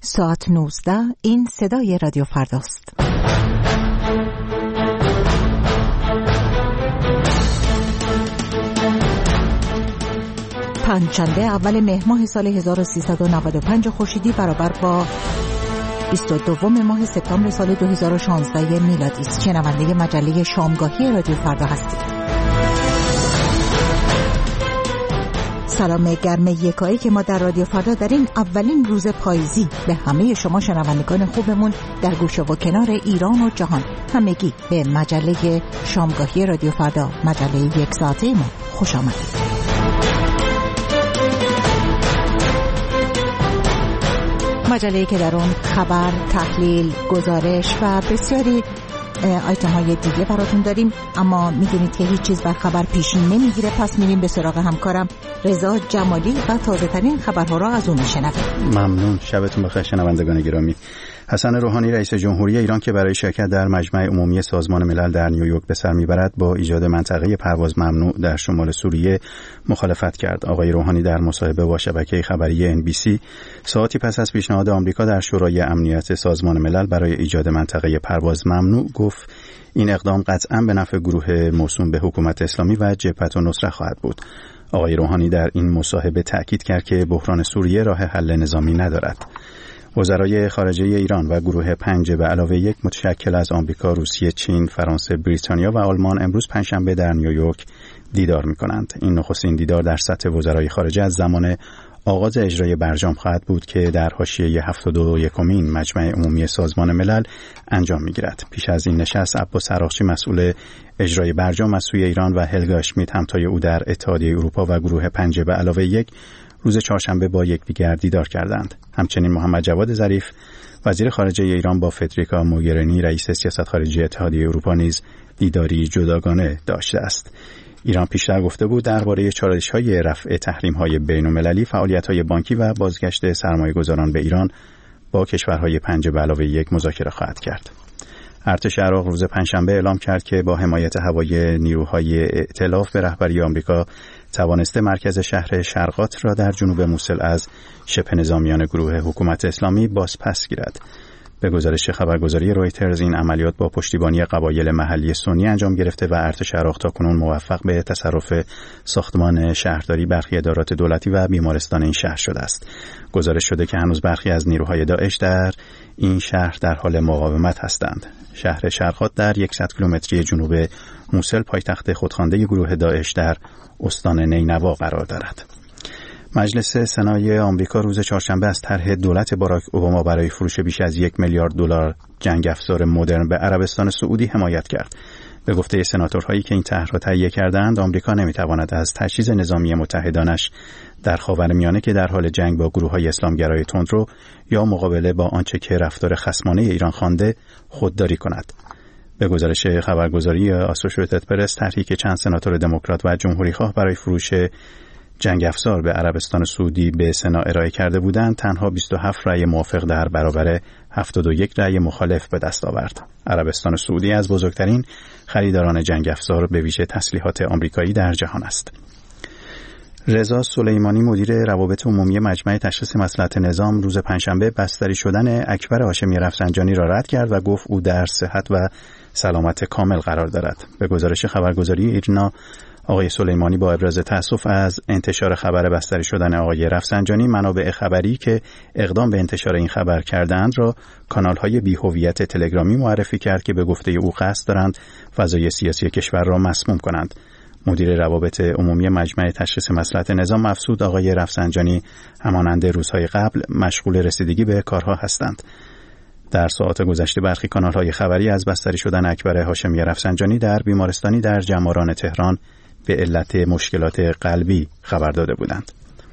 ساعت 19. این صدای رادیو فرداست. پنجشنبه اول مهر ماه سال 1395 خورشیدی برابر با 22 ماه سپتامبر سال 2016 میلادی است. شنونده مجله شامگاهی رادیو فردا هستید. سلام گرم یکایی که ما در رادیو فردا در این اولین روز پاییزی به همه شما شنوندگان خوبمون در گوشه و کنار ایران و جهان همگی به مجله شامگاهی رادیو فردا، مجله یک ساعته ما خوش آمدید. مجله‌ای که در اون خبر، تحلیل، گزارش و بسیاری آیتم های دیگه براتون داریم، اما میدونید که هیچ چیز بر خبر پیشی نمیگیره، پس میریم به سراغ همکارم رضا جمالی و تازه ترین خبرها را از اون میشنویم. ممنون. شبتون بخیر شنوندگان گرامی. حسن روحانی رئیس جمهوری ایران که برای شرکت در مجمع عمومی سازمان ملل در نیویورک به سر میبرد با ایجاد منطقه پرواز ممنوع در شمال سوریه مخالفت کرد. آقای روحانی در مصاحبه با شبکه خبری NBC ساعتی پس از پیشنهاد آمریکا در شورای امنیت سازمان ملل برای ایجاد منطقه پرواز ممنوع گفت این اقدام قطعاً به نفع گروه موسوم به حکومت اسلامی و جبهة النصره خواهد بود. آقای روحانی در این مصاحبه تأکید کرد که بحران سوریه راه حل نظامی ندارد. وزرای خارجه ایران و گروه 5 به علاوه 1 متشکل از آمریکا، روسیه، چین، فرانسه، بریتانیا و آلمان امروز پنجشنبه در نیویورک دیدار می‌کنند. این نخستین دیدار در سطح وزرای خارجه از زمان آغاز اجرای برجام خواهد بود که در حاشیه 71مین مجمع عمومی سازمان ملل انجام می‌گیرد. پیش از این نشست عباس عراقچی مسئول اجرای برجام از سوی ایران و هلگا اشمیت همتای او در اتحادیه اروپا و گروه 5 به علاوه 1 روز چهارشنبه با یکدیگر دیدار کردند. همچنین محمد جواد ظریف وزیر خارجه ایران با فدریکا موگرینی رئیس سیاست خارجی اتحادیه اروپا نیز دیداری جداگانه داشته است. ایران پیشتر گفته بود درباره چالش‌های رفع تحریم‌های بین‌المللی، فعالیت‌های بانکی و بازگشت سرمایه‌گذاران به ایران با کشورهای 5 به علاوه 1 مذاکره خواهد کرد. ارتش عراق روز پنجشنبه اعلام کرد که با حمایت هوایی نیروهای ائتلاف به رهبری آمریکا توانسته مرکز شهر شرقات را در جنوب موصل از شبه نظامیان گروه حکومت اسلامی بازپس گیرد. به گزارش خبرگزاری رویترز این عملیات با پشتیبانی قبایل محلی سنی انجام گرفته و ارتش عراق تاکنون موفق به تصرف ساختمان شهرداری، برخی ادارات دولتی و بیمارستان این شهر شده است. گزارش شده که هنوز برخی از نیروهای داعش در این شهر در حال مقاومت هستند. شهر شرقات در 100 کیلومتری جنوب موصل پایتخت خودخوانده گروه داعش در استان نینوا قرار دارد. مجلس سنای آمریکا روز چهارشنبه از طرح دولت باراک اوباما برای فروش بیش از $1 میلیارد جنگ افزار مدرن به عربستان سعودی حمایت کرد. به گفته سناتورهایی که این طرح را تهیه کردند، آمریکا نمیتواند از تجهیز نظامی متحدانش در خاورمیانه که در حال جنگ با گروه‌های اسلامگرای تندرو یا مقابله با آنچه که رفتار خصمانه ایران خوانده خودداری کند. به گزارش خبرگزاری آسوشییتد پرس، طرحی که چند سناتور دموکرات و جمهوری‌خواه برای فروش جنگ افزار به عربستان سعودی به سنا ارائه کرده بودند، تنها 27 رأی موافق در برابر 71 رأی مخالف به دست آورد. عربستان سعودی از بزرگترین خریداران جنگ افزار به ویژه تسلیحات آمریکایی در جهان است. رضا سلیمانی مدیر روابط عمومی مجمع تشخیص مصلحت نظام روز پنجشنبه بستری شدن اکبر هاشمی رفسنجانی را رد کرد و گفت او در صحت و سلامت کامل قرار دارد. به گزارش خبرگزاری ایرنا، آقای سلیمانی با ابراز تأسف از انتشار خبر بستری شدن آقای رفسنجانی، منابع خبری که اقدام به انتشار این خبر کردند را کانال‌های بی‌هویت تلگرامی معرفی کرد که به گفته او قصد دارند فضای سیاسی کشور را مسموم کنند. مدیر روابط عمومی مجمع تشخیص مصلحت نظام افزود آقای رفسنجانی همانند روزهای قبل مشغول رسیدگی به کارها هستند. در ساعات گذشته برخی کانال‌های خبری از بستری شدن اکبر هاشمی رفسنجانی در بیمارستانی در جماران تهران به علت مشکلات قلبی خبر داده بودند.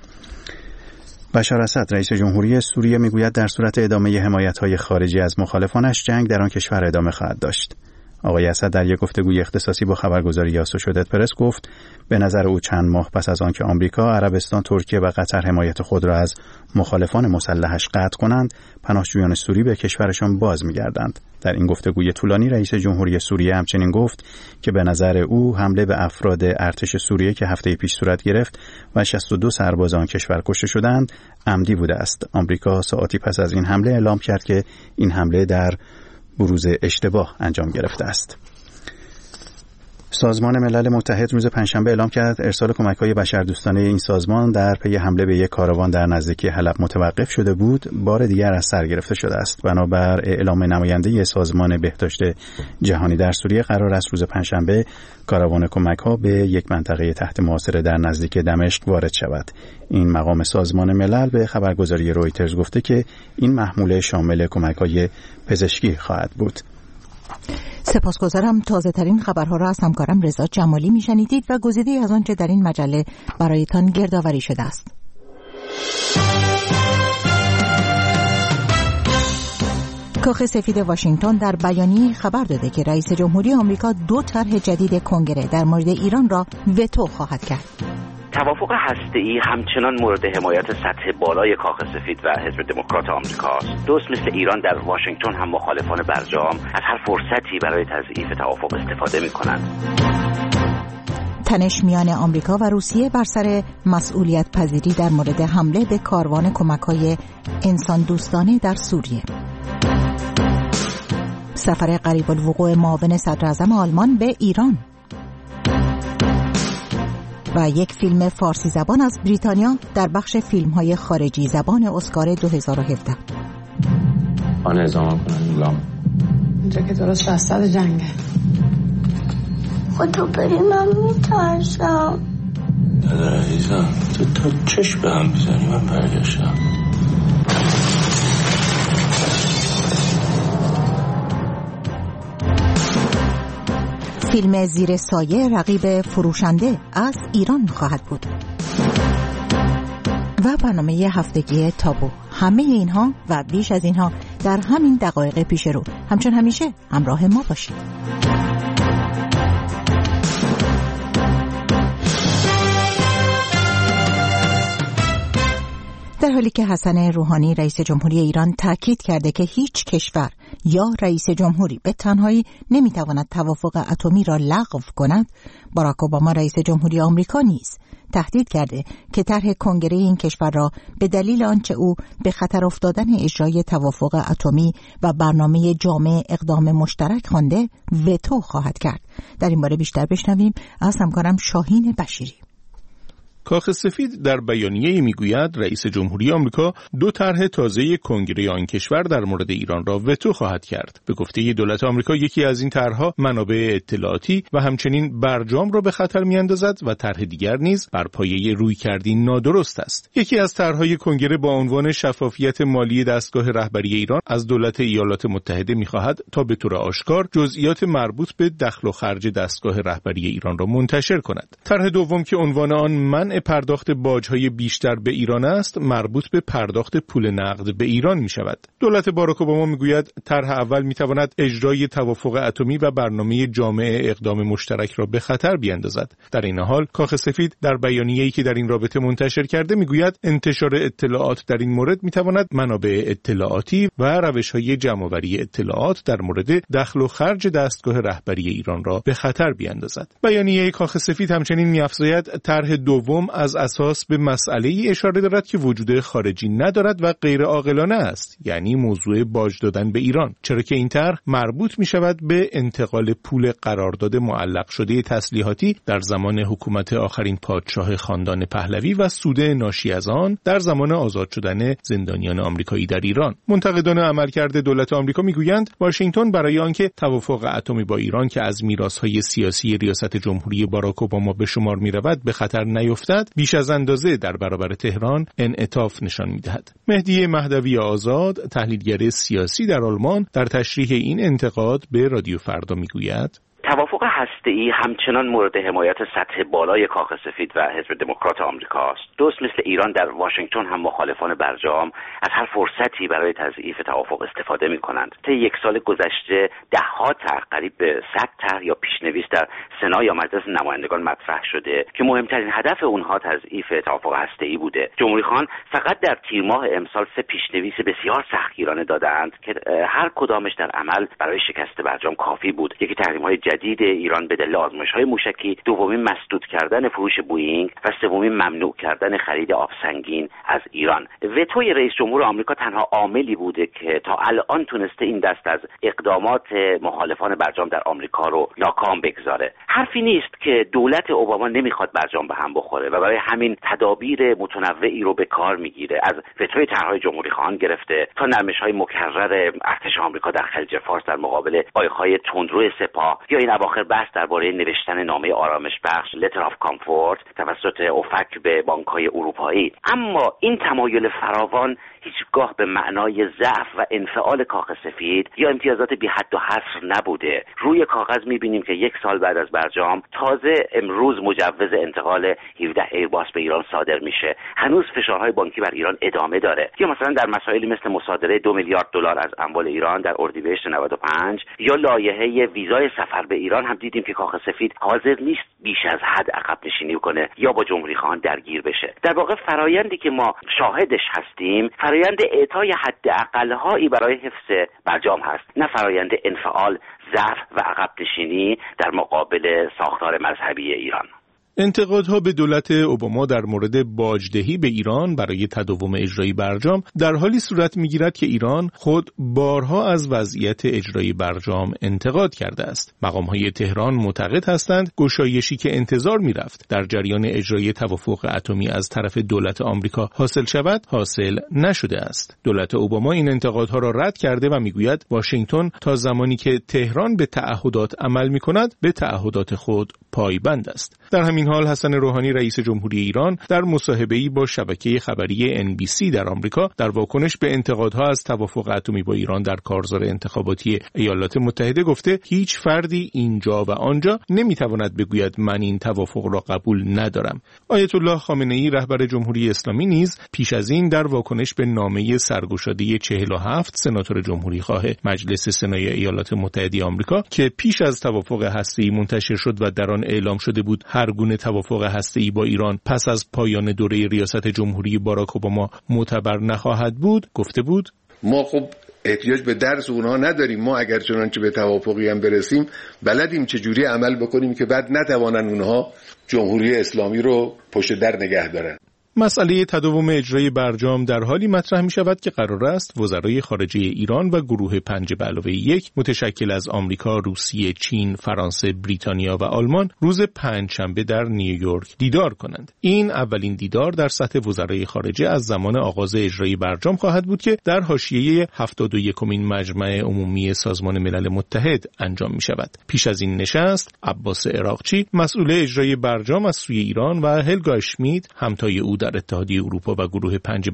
بشار اسد رئیس جمهوری سوریه میگوید در صورت ادامه حمایت‌های خارجی از مخالفانش جنگ در آن کشور ادامه خواهد داشت. آقای اسد در یک گفتگوی اختصاصی با خبرگزاری آسوشییتد پرس گفت به نظر او چند ماه پس از آنکه آمریکا، عربستان، ترکیه و قطر حمایت خود را از مخالفان مسلحش قطع کنند، پناهجویان سوری به کشورشان باز می‌گردند. در این گفتگوی طولانی رئیس جمهوری سوریه همچنین گفت که به نظر او حمله به افراد ارتش سوریه که هفته پیش صورت گرفت و 62 سرباز آن کشور کشته شدند عمدی بوده است. آمریکا ساعاتی پس از این حمله اعلام کرد که این حمله در بروز اشتباه انجام گرفته است. سازمان ملل متحد روز پنجشنبه اعلام کرد ارسال کمک‌های بشردوستانه این سازمان در پی حمله به یک کاروان در نزدیکی حلب متوقف شده بود، بار دیگر از سر گرفته شده است. بنابر اعلام نماینده سازمان بهداشت جهانی در سوریه قرار است روز پنجشنبه کاروان کمک‌ها به یک منطقه تحت محاصره در نزدیک دمشق وارد شود. این مقام سازمان ملل به خبرگزاری رویترز گفته که این محموله شامل کمک‌های پزشکی خواهد بود. سپاسگزارم. تازه ترین خبرها را از همکارم رضا جمالی میشنیدید و گزیده‌ای از آنچه در این مجله برایتان گردآوری شده است. کاخ سفید واشنگتن در بیانیه خبر داده که رئیس جمهوری آمریکا 2 طرح جدید کنگره در مورد ایران را وتو خواهد کرد. توافق هسته‌ای همچنان مورد حمایت سطح بالای کاخ سفید و حزب دموکرات آمریکا است. دوست مثل ایران در واشنگتن هم مخالفان برجام از هر فرصتی برای تضعیف توافق استفاده می‌کنند. تنش میان آمریکا و روسیه بر سر مسئولیت پذیری در مورد حمله به کاروان کمک‌های انسان دوستانه در سوریه. سفر قریب الوقوع معاون صدر اعظم آلمان به ایران و یک فیلم فارسی زبان از بریتانیا در بخش فیلم‌های خارجی زبان اسکار 2017. آن ازامه کنن لام اینجا که درست وسط جنگه. خود تو بری من میترسم. دادر عزیزم تو تا چشم به هم بزنی من برگشتم. فیلم زیر سایه رقیب فروشنده از ایران خواهد بود. و برنامه هفتگی تابو. همه اینها و بیش از اینها در همین دقایق پیش رو. همچون همیشه همراه ما باشید. در حالی که حسن روحانی رئیس جمهوری ایران تاکید کرده که هیچ کشور یا رئیس جمهوری به تنهایی نمیتواند توافق اتمی را لغو کند، باراک اوباما رئیس جمهوری آمریکا نیز تهدید کرده که طرح کنگره این کشور را به دلیل آنچه او به خطر افتادن اجرای توافق اتمی و برنامه جامع اقدام مشترک خوانده وتو خواهد کرد. در این باره بیشتر بشنویم از همکارم شاهین بشیری. کاخ سفید در بیانیه‌ای میگوید رئیس جمهوری آمریکا 2 طرح تازه کنگره آن کشور در مورد ایران را وتو خواهد کرد. به گفته دولت آمریکا یکی از این طرح‌ها منابع اطلاعاتی و همچنین برجام را به خطر می‌اندازد و طرح دیگر نیز بر پایه رویکردی نادرست است. یکی از طرح‌های کنگره با عنوان شفافیت مالی دستگاه رهبری ایران از دولت ایالات متحده می‌خواهد تا به طور آشکار جزئیات مربوط به دخل و خرج دستگاه رهبری ایران را منتشر کند. طرح دوم که عنوان آن منع پرداخت باج‌های بیشتر به ایران است، مربوط به پرداخت پول نقد به ایران می‌شود. دولت باراک اوباما می‌گوید طرح اول می‌تواند اجرای توافق اتمی و برنامه جامع اقدام مشترک را به خطر بیاندازد. در این حال کاخ سفید در بیانیه‌ای که در این رابطه منتشر کرده می‌گوید انتشار اطلاعات در این مورد می‌تواند منابع اطلاعاتی و روش‌های جمع‌آوری اطلاعات در مورد دخل و خرج دستگاه رهبری ایران را به خطر بیاندازد. بیانیه کاخ سفید همچنین می‌افزاید طرح دوم از اساس به مسئله‌ای اشاره دارد که وجود خارجی ندارد و غیر عاقلانه است، یعنی موضوع باج دادن به ایران، چرا که این طرح مربوط می‌شود به انتقال پول قرارداد معلق شده تسلیحاتی در زمان حکومت آخرین پادشاه خاندان پهلوی و سود ناشی از آن در زمان آزاد شدن زندانیان آمریکایی در ایران. منتقدان عملکرد دولت آمریکا می‌گویند واشنگتن برای آنکه توافق اتمی با ایران که از میراث‌های سیاسی ریاست جمهوری باراک اوباما به شمار می‌رود به خطر نیفتد، بیش از اندازه در برابر تهران انعطاف نشان می‌دهد. مهدی مهدوی آزاد، تحلیلگر سیاسی در آلمان، در تشریح این انتقاد به رادیو فردا می‌گوید: توافق هسته‌ای همچنان مورد حمایت سطح بالای کاخ سفید و حزب دموکرات آمریکاست. درست مثل ایران، در واشنگتن هم مخالفان برجام از هر فرصتی برای تضعیف توافق استفاده می‌کنند. طی یک سال گذشته ده‌ها طرح، قریب به 100 طرح یا پیش‌نویس در سنا یا مجلس نمایندگان مطرح شده که مهمترین هدف اونها تضعیف توافق هسته‌ای بوده. جمهوری‌خوان فقط در تیر ماه امسال 3 پیش‌نویس بسیار سختگیرانه دادند که هر کدامش در عمل برای شکست برجام کافی بود. یکی تحریم‌های جدید ایران به دلیل آزمایش‌های موشکی، دومین مسدود کردن فروش بوئینگ و سومین ممنوع کردن خرید آبسنگین از ایران. وتوی رئیس جمهور آمریکا تنها عاملی بوده که تا الان تونسته این دست از اقدامات مخالفان برجام در آمریکا رو ناکام بگذاره. حرفی نیست که دولت اوباما نمیخواد برجام به هم بخوره و برای همین تدابیر متنوعی رو به کار میگیره، از وتوی طرح‌های جمهوری‌خواهان گرفته تا نرمش‌های مکرر ارتش آمریکا در خلیج فارس در مقابل پایه‌های تندرو سپاه، یا این اواخر بحث درباره نوشتن نامه آرامش بخش letter of comfort توسط اوفک به بانک‌های اروپایی. اما این تمایل فراوان هیچگاه به معنای ضعف و انفعال کاخ سفید یا امتیازات بی حد و حصر نبوده. روی کاغذ می‌بینیم که یک سال بعد از برجام تازه امروز مجوز انتقال 17 ایرباس به ایران صادر میشه. هنوز فشارهای بانکی بر ایران ادامه داره. یا مثلا در مسائلی مثل مصادره 2 میلیارد دلار از اموال ایران در اردیبهشت 95 یا لایحه ویزای سفر به ایران هم دیدیم که کاخ سفید حاضر نیست بیش از حد عقب نشینی کنه یا با جمهوری‌خواهان درگیر بشه. در واقع فرایندی که ما شاهدش هستیم فرایند اعطای حداقل‌هایی برای حفظ برجام هست، نه فرایند انفعال، ضعف و عقب نشینی در مقابل ساختار مذهبی ایران. انتقادها به دولت اوباما در مورد باجدهی به ایران برای تداوم اجرای برجام در حالی صورت می‌گیرد که ایران خود بارها از وضعیت اجرای برجام انتقاد کرده است. مقام‌های تهران معتقد هستند گشایشی که انتظار می‌رفت در جریان اجرای توافق اتمی از طرف دولت آمریکا حاصل شود، حاصل نشده است. دولت اوباما این انتقادها را رد کرده و می‌گوید واشنگتن تا زمانی که تهران به تعهدات عمل می‌کند، به تعهدات خود پایبند است. در همین حال حسن روحانی رئیس جمهوری ایران در مصاحبه‌ای با شبکه خبری NBC در آمریکا در واکنش به انتقادها از توافق اتمی با ایران در کارزار انتخاباتی ایالات متحده گفته هیچ فردی اینجا و آنجا نمیتواند بگوید من این توافق را قبول ندارم. آیت الله خامنه‌ای رهبر جمهوری اسلامی نیز پیش از این در واکنش به نامه سرگشاده 47 سناتور جمهوری‌خواه مجلس سنای ایالات متحده آمریکا که پیش از توافق هسته‌ای منتشر شد و در آن اعلام شده بود هر گونه توافق هسته‌ای با ایران پس از پایان دوره ریاست جمهوری باراک اوباما معتبر نخواهد بود، گفته بود ما خب احتیاج به درس اونها نداریم. ما اگر چنانچه به توافقی هم برسیم بلدیم چجوری عمل بکنیم که بعد نتوانن اونها جمهوری اسلامی رو پشت در نگه دارن. مسئله تداوم اجرای برجام در حالی مطرح می شود که قرار است وزرای خارجه ایران و گروه 5+1 متشکل از آمریکا، روسیه، چین، فرانسه، بریتانیا و آلمان روز پنجشنبه در نیویورک دیدار کنند. این اولین دیدار در سطح وزرای خارجه از زمان آغاز اجرای برجام خواهد بود که در حاشیه 71مین مجمع عمومی سازمان ملل متحد انجام می شود. پیش از این نشست عباس عراقچی مسئول اجرای برجام از سوی ایران و هلگا اشمیت همتای او در اتحادیه اروپا و گروه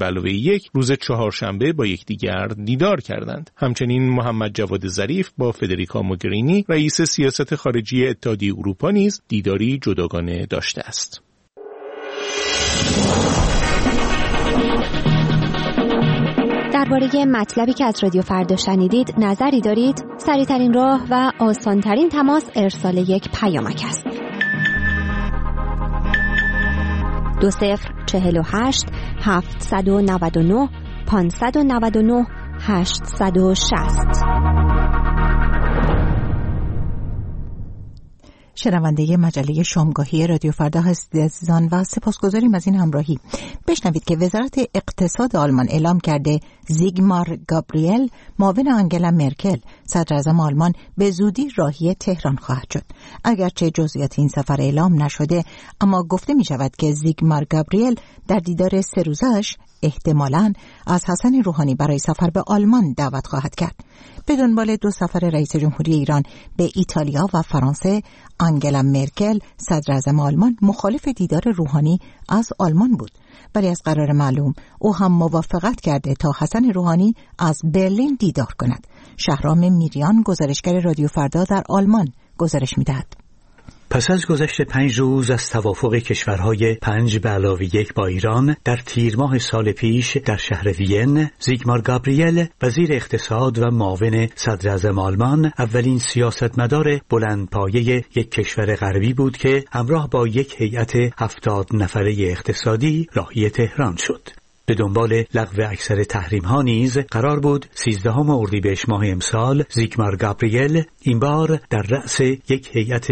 5+1 روز چهارشنبه با یکدیگر دیدار کردند. همچنین محمد جواد ظریف با فدریکا موگرینی رئیس سیاست خارجی اتحادیه اروپا نیز دیداری جداگانه داشته است. درباره مطلبی که از رادیو فردا شنیدید نظری دارید؟ سریع‌ترین راه و آسان‌ترین تماس ارسال یک پیامک است. 2048 799 599 860. شنونده مجله شامگاهی رادیو فردا هستید عزیزان و سپاسگزاریم از این همراهی. بشنوید که وزارت اقتصاد آلمان اعلام کرده زیگمار گابریل معاون آنگلا مرکل صدر اعظم آلمان به زودی راهی تهران خواهد شد. اگرچه جزئیات این سفر اعلام نشده اما گفته می شود که زیگمار گابریل در دیدار 3 روزه‌اش احتمالاً از حسن روحانی برای سفر به آلمان دعوت خواهد کرد. به دنبال 2 سفر رئیس جمهوری ایران به ایتالیا و فرانسه، آنگلا مرکل صدر اعظم آلمان مخالف دیدار روحانی از آلمان بود. ولی از قرار معلوم او هم موافقت کرده تا حسن روحانی از برلین دیدار کند. شهرام میریان گزارشگر رادیو فردا در آلمان گزارش می‌دهد. پس از گذشت 5 روز از توافق کشورهای 5+1 با ایران در تیر ماه سال پیش در شهر وین، زیگمار گابریل وزیر اقتصاد و معاون صدر اعظم آلمان اولین سیاستمدار بلندپایه یک کشور غربی بود که همراه با یک هیئت 70 نفره اقتصادی راهی تهران شد. به دنبال لغو اکثر تحریم‌ها نیز قرار بود 13 اردیبهشت ماه امسال زیگمار گابریل این بار در رأس یک هیئت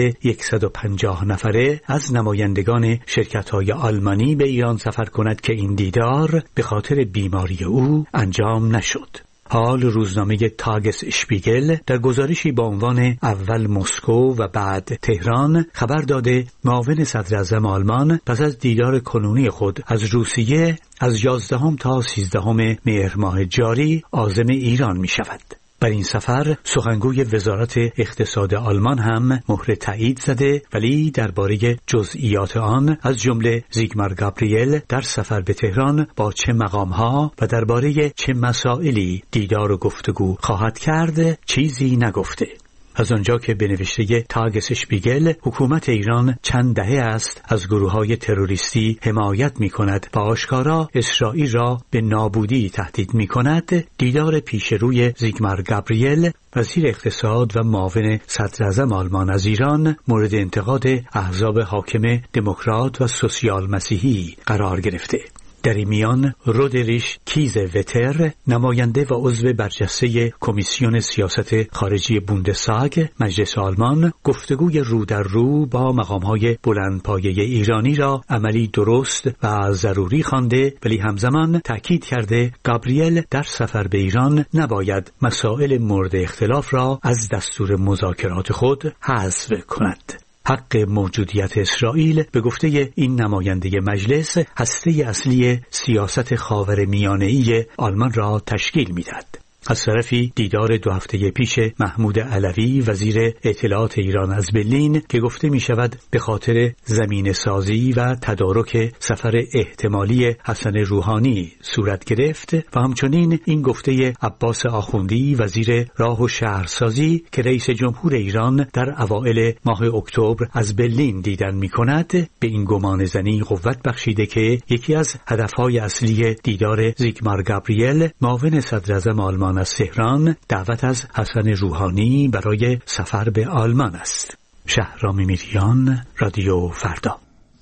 150 نفره از نمایندگان شرکت‌های آلمانی به ایران سفر کند که این دیدار به خاطر بیماری او انجام نشد. حال روزنامه تاگس اشپیگل در گزارشی با عنوان اول مسکو و بعد تهران خبر داده معاون صدر اعظم آلمان پس از دیدار کنونی خود از روسیه از 11 تا 13 مهر ماه جاری عازم ایران می شود. بر این سفر سخنگوی وزارت اقتصاد آلمان هم مهر تایید زده، ولی درباره جزئیات آن از جمله زیگمار گابریل در سفر به تهران با چه مقام‌ها و درباره چه مسائلی دیدار و گفتگو خواهد کرد چیزی نگفته. از آنجا که به نوشته تاگس اشپیگل حکومت ایران چند دهه است از گروه‌های تروریستی حمایت می‌کند و آشکارا اسرائیل را به نابودی تهدید می‌کند، دیدار پیشروی زیگمار گابریل وزیر اقتصاد و معاون صدر اعظم آلمان از ایران مورد انتقاد احزاب حاکم دموکرات و سوسیال مسیحی قرار گرفته. در این میان رودریش کیزوتر نماینده و عضو برجسته کمیسیون سیاست خارجی بوندستاگ مجلس آلمان گفتگوی رو در رو با مقام‌های بلندپایه ایرانی را عملی درست و ضروری خوانده، ولی همزمان تأکید کرده گابریل در سفر به ایران نباید مسائل مورد اختلاف را از دستور مذاکرات خود حذف کند. حق موجودیت اسرائیل به گفته این نماینده مجلس هسته اصلی سیاست خاورمیانه‌ای آلمان را تشکیل می‌دهد. از طرفی دیدار 2 هفته پیش محمود علوی وزیر اطلاعات ایران از برلین که گفته می شود به خاطر زمین سازی و تدارک سفر احتمالی حسن روحانی صورت گرفت و همچنین این گفته عباس آخوندی وزیر راه و شهرسازی که رئیس جمهور ایران در اوائل ماه اکتبر از برلین دیدن می کند به این گمان زنی قوت بخشیده که یکی از هدفهای اصلی دیدار زیگمار گابریل معاون صدر اعظم آلمان از تهران دعوت از حسن روحانی برای سفر به آلمان است. شهرام میریان، رادیو فردا.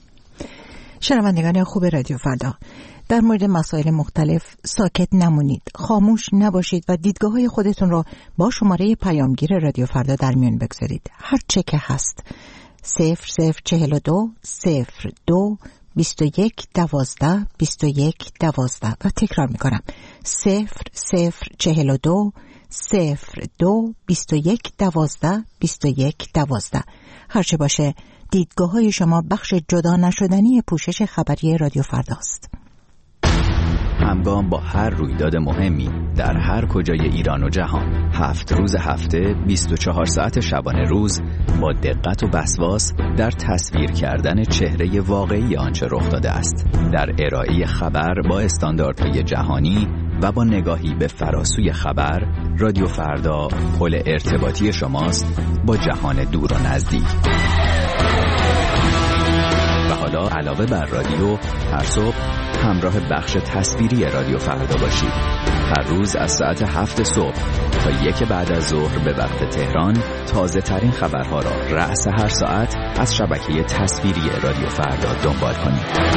شنوندگان خوب رادیو فردا، در مورد مسائل مختلف ساکت نمونید، خاموش نباشید و دیدگاه‌های خودتون را با شماره پیامگیر رادیو فردا در میان بگذارید. هر چه که هست 0042 02 21 12 21 12 و تکرار میکنم 0042 02 21 12 21 12. هرچه باشه دیدگاه‌های شما بخش جدا نشدنی پوشش خبری رادیو فرداست. همگام با هر رویداد مهمی در هر کجای ایران و جهان 7 روز هفته 24 ساعت شبانه روز با دقت و وسواس در تصویر کردن چهره واقعی آنچه رخ داده است، در ارائه خبر با استانداردهای جهانی و با نگاهی به فراسوی خبر، رادیو فردا پل ارتباطی شماست با جهان دور و نزدیک. و حالا علاوه بر رادیو هر صبح همراه بخش تصویری رادیو فردا باشید. هر روز از ساعت 7 صبح تا 1 بعد از ظهر به وقت تهران تازه ترین خبرها را رأس هر ساعت از شبکه تصویری رادیو فردا دنبال کنید.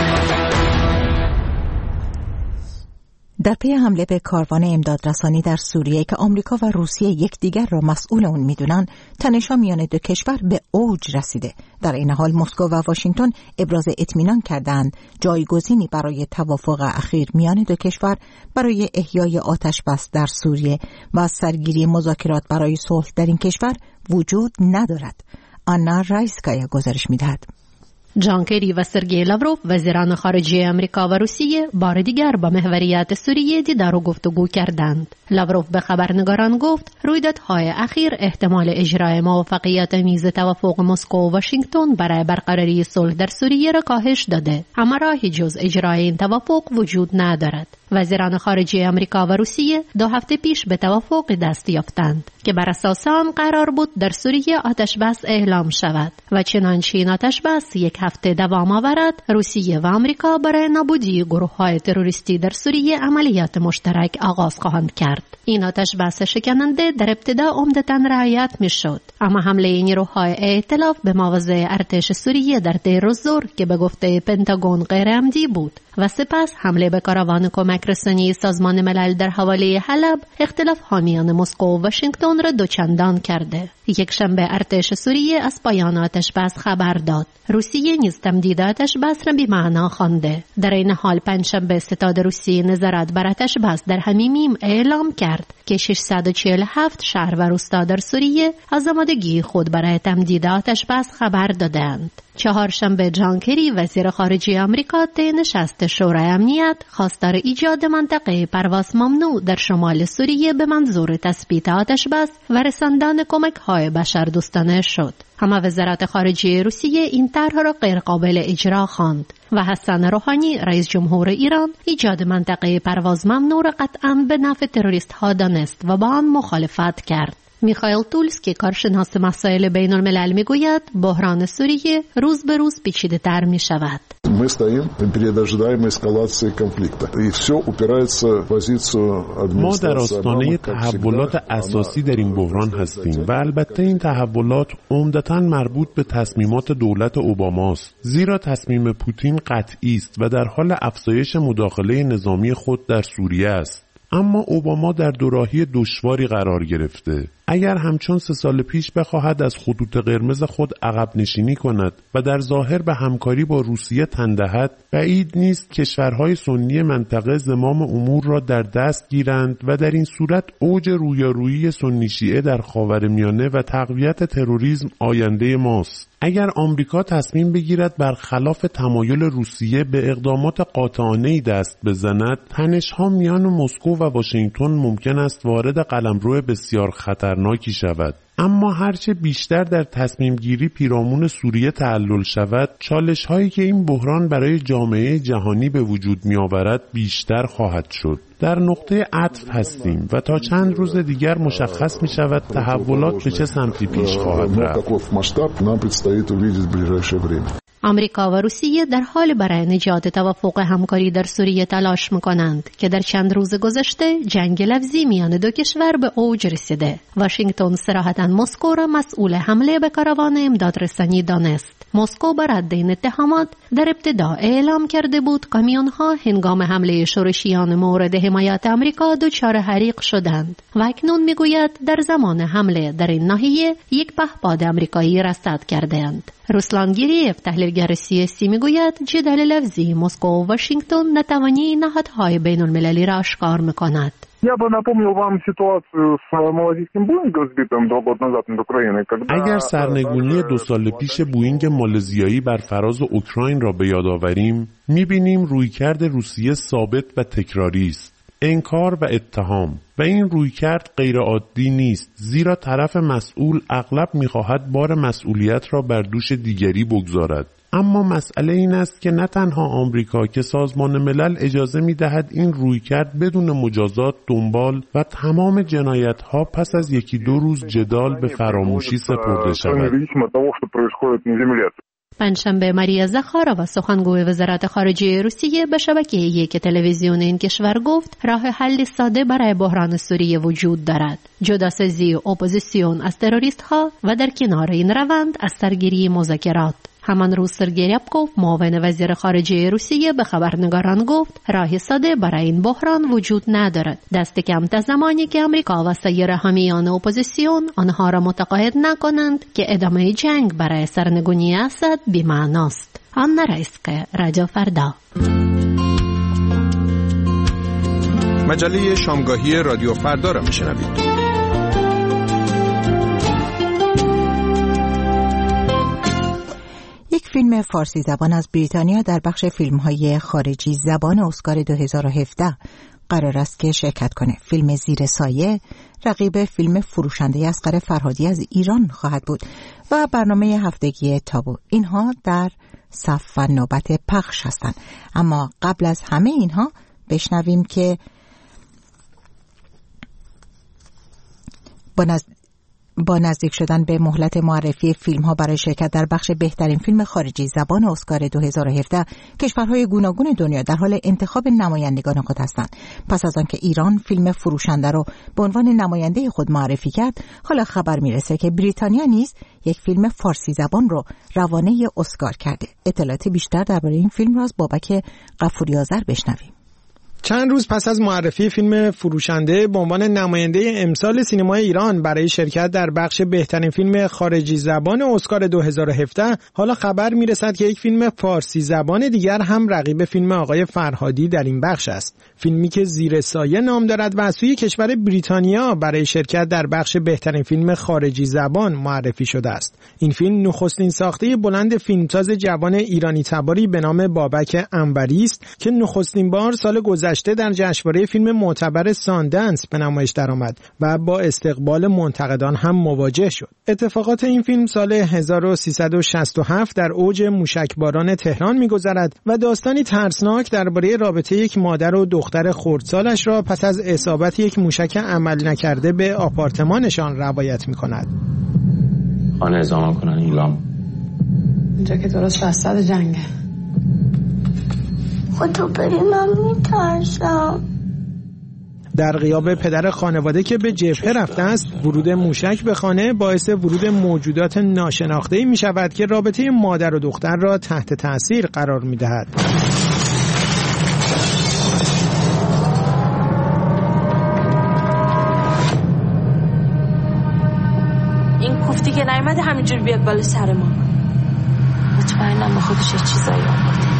در پی حمله به کاروان امدادرسانی در سوریه که آمریکا و روسیه یکدیگر را مسئول اون میدونن، تنش‌ها میان دو کشور به اوج رسیده. در این حال مسکو و واشنگتن ابراز اطمینان کردند جایگزینی برای توافق اخیر میان دو کشور برای احیای آتش بس در سوریه و سرگیری مذاکرات برای صلح در این کشور وجود ندارد. آنا رایسکایا گزارش میدهد. جان کری و سرگئی لاوروف وزیران خارجه امریکا و روسیه بار دیگر با محوریت سوریه دیدار و گفتگو کردند. لاوروف به خبرنگاران گفت رویدادهای اخیر احتمال اجرای موافقت میز توافق مسکو و واشنگتن برای برقراری صلح در سوریه را کاهش داده، اما راهی جز اجرای این توافق وجود ندارد. وزیران خارجه آمریکا و روسیه 2 هفته پیش به توافق دست یافتند که بر اساس آن قرار بود در سوریه آتشبس اعلام شود و چنانچه این آتشبس 1 هفته دوام آورد، روسیه و آمریکا برای نابودی گروه‌های تروریستی در سوریه عملیات مشترک آغاز خواهند کرد. این آتشبس شکننده در ابتدا عمدتاً رعایت می‌شد، اما حمله نیروهای ائتلاف به مواضع ارتش سوریه در دیر الزور که به گفته پنتاگون غیر عمدی بود و سپس حمله به کاروان کمک رسانی سازمان ملل در حوالی حلب اختلاف حامیان مسکو و واشنگتن را دوچندان کرده. یکشنبه ارتش سوریه از پایان آتشبس خبر داد. روسیه نیز تمدید آتشبس را بی‌معنا خوانده. در این حال پنجشنبه ستاد روسیه نظارت بر آتشبس در حمیمیم اعلام کرد که 647 شهر و روستا در سوریه از آمادگی خود برای تمدید آتشبس خبر دادند. چهارشنبه جان کری وزیر خارجه آمریکا طی نشست شورای امنیت خواستار ایجاد منطقه پرواز ممنوع در شمال سوریه به منظور تثبیت آتشبس و رساندن کمک‌های بشردوستانه شد. اما وزارت خارجه روسیه این طرح را غیر قابل اجرا خواند و حسن روحانی رئیس جمهور ایران ایجاد منطقه پرواز ممنوع را قطعاً به نفع تروریست‌ها دانست و با آن مخالفت کرد. میخائیل تولسکی کارشناس مسائل بین الملل میگوید بحران سوریه روز به روز پیچیده‌تر میشود. Мы стоим перед ожидаемой эскалацией конфликта. И все упирается в позицию администрации. ما در آستانه تحولات اساسی در این بحران هستیم و البته این تحولات عمدتاً مربوط به تصمیمات دولت اوباماست. زیرا تصمیم پوتین قطعی است و در حال افزایش مداخله نظامی خود در سوریه است. اما اوباما در دوراهی دشواری قرار گرفته. اگر همچون 3 سال پیش بخواهد از خطوط قرمز خود عقب نشینی کند و در ظاهر به همکاری با روسیه تن دهد، بعید نیست کشورهای سنی منطقه زمام امور را در دست گیرند و در این صورت اوج رویارویی سنی شیعه در خاورمیانه و تقویت تروریسم آینده ماست. اگر آمریکا تصمیم بگیرد برخلاف تمایل روسیه به اقدامات قاطعانه‌ای دست بزند، تنش‌ها میان مسکو و واشنگتن ممکن است وارد قلمرو بسیار خطرناکی شود. اما هرچه بیشتر در تصمیم گیری پیرامون سوریه تعلل شود، چالش هایی که این بحران برای جامعه جهانی به وجود می آورد بیشتر خواهد شد. در نقطه عطف هستیم و تا چند روز دیگر مشخص می شود تحولات به چه سمتی پیش خواهد رفت. آمریکا و روسیه در حال برای نجات توافق همکاری در سوریه تلاش می‌کنند که در چند روز گذشته جنگ لفظی میان 2 کشور به اوج رسیده. واشنگتن صراحتاً مسکو را مسئول حمله به کاروان امدادرسانی دانست. مسکو بر رد این اتهامات در ابتدا اعلام کرده بود کامیون‌ها هنگام حمله شورشیان مورد حمایت آمریکا دچار حریق شدند و اکنون میگوید در زمان حمله در این ناحیه یک پهپاد آمریکایی رصد کردند. روسلان گیریف تحلیلگر سیاسی میگوید جدال لفظی مسکو و واشنگتن نتوانی نهادهای بین المللی را آشکار میکند. اگر سرنگونی 2 سال پیش بوئینگ مالزیایی بر فراز اوکراین را به یاد آوریم، می‌بینیم رویکرد روسیه ثابت و تکراری است. انکار و اتهام و این رویکرد غیر عادی نیست، زیرا طرف مسئول اغلب می‌خواهد بار مسئولیت را بر دوش دیگری بگذارد. اما مسئله این است که نه تنها آمریکا که سازمان ملل اجازه می‌دهد این رویکرد بدون مجازات دنبال و تمام جنایت‌ها پس از 1-2 روز جدال به فراموشی سپرده شود. پنجشنبه ماریا زخارova سخنگوی وزارت خارجه روسیه به شبکه یک تلویزیون این کشور گفت راه حل ساده برای بحران سوریه وجود دارد: جداسازی اپوزیسیون از تروریست‌ها و در کنار این روند از سرگیری مذاکرات. همان روز سرگئی ریابکوف معاون وزیر خارجه روسیه به خبرنگاران گفت راه ساده برای این بحران وجود ندارد، دست کم تا زمانی که آمریکا و سایر حامیان اپوزیسیون آنها را متقاعد نکنند که ادامه جنگ برای سرنگونی اسد بی‌معناست. آنا رایسکه، رادیو فردا. مجله شامگاهی رادیو فردا را میشنوید. یک فیلم فارسی زبان از بریتانیا در بخش فیلم‌های خارجی زبان اسکار 2017 قرار است که شرکت کنه. فیلم زیر سایه رقیب فیلم فروشنده اصغر فرهادی از ایران خواهد بود و برنامه هفتگی تابو. اینها در صف و نوبت پخش هستند. اما قبل از همه اینها بشنویم که با نزدیک شدن به مهلت معرفی فیلم‌ها برای شرکت در بخش بهترین فیلم خارجی زبان اسکار 2017 کشورهای گوناگون دنیا در حال انتخاب نمایندگان خود هستند. پس از آنکه ایران فیلم فروشنده را به عنوان نماینده خود معرفی کرد، حالا خبر میرسه که بریتانیا نیز یک فیلم فارسی زبان را روانه اسکار کرده. اطلاعات بیشتر درباره این فیلم را از بابک غفوری آذر بشنویم. چند روز پس از معرفی فیلم فروشنده به عنوان نماینده امسال سینمای ایران برای شرکت در بخش بهترین فیلم خارجی زبان اسکار 2017، حالا خبر میرسد که یک فیلم فارسی زبان دیگر هم رقیب فیلم آقای فرهادی در این بخش است. فیلمی که زیر سایه نام دارد و از سوی کشور بریتانیا برای شرکت در بخش بهترین فیلم خارجی زبان معرفی شده است. این فیلم نخستین ساخته بلند فیلمساز جوان ایرانی تباری به نام بابک انوری است که نخستین بار سال گذشته در جشنواره فیلم معتبر ساندنس به نمایش درآمد و با استقبال منتقدان هم مواجه شد. اتفاقات این فیلم سال 1367 در اوج موشکباران تهران می‌گذرد و داستانی ترسناک درباره رابطه یک مادر و دختر خردسالش را پس از اصابت یک موشک عمل نکرده به آپارتمانشان روایت می‌کند. خانه اعزام کنن ایلام. اینجا که درست وسط جنگه. خودتو بری من میترسم. در غیاب پدر خانواده که به جبهه رفته است، ورود موشک به خانه باعث ورود موجودات ناشناخته‌ای می شود که رابطه مادر و دختر را تحت تأثیر قرار می دهد. این کوفتی که نیامده همینجور بیاد بالا سر ما. مطمئنم به خودش چیزایی آورده.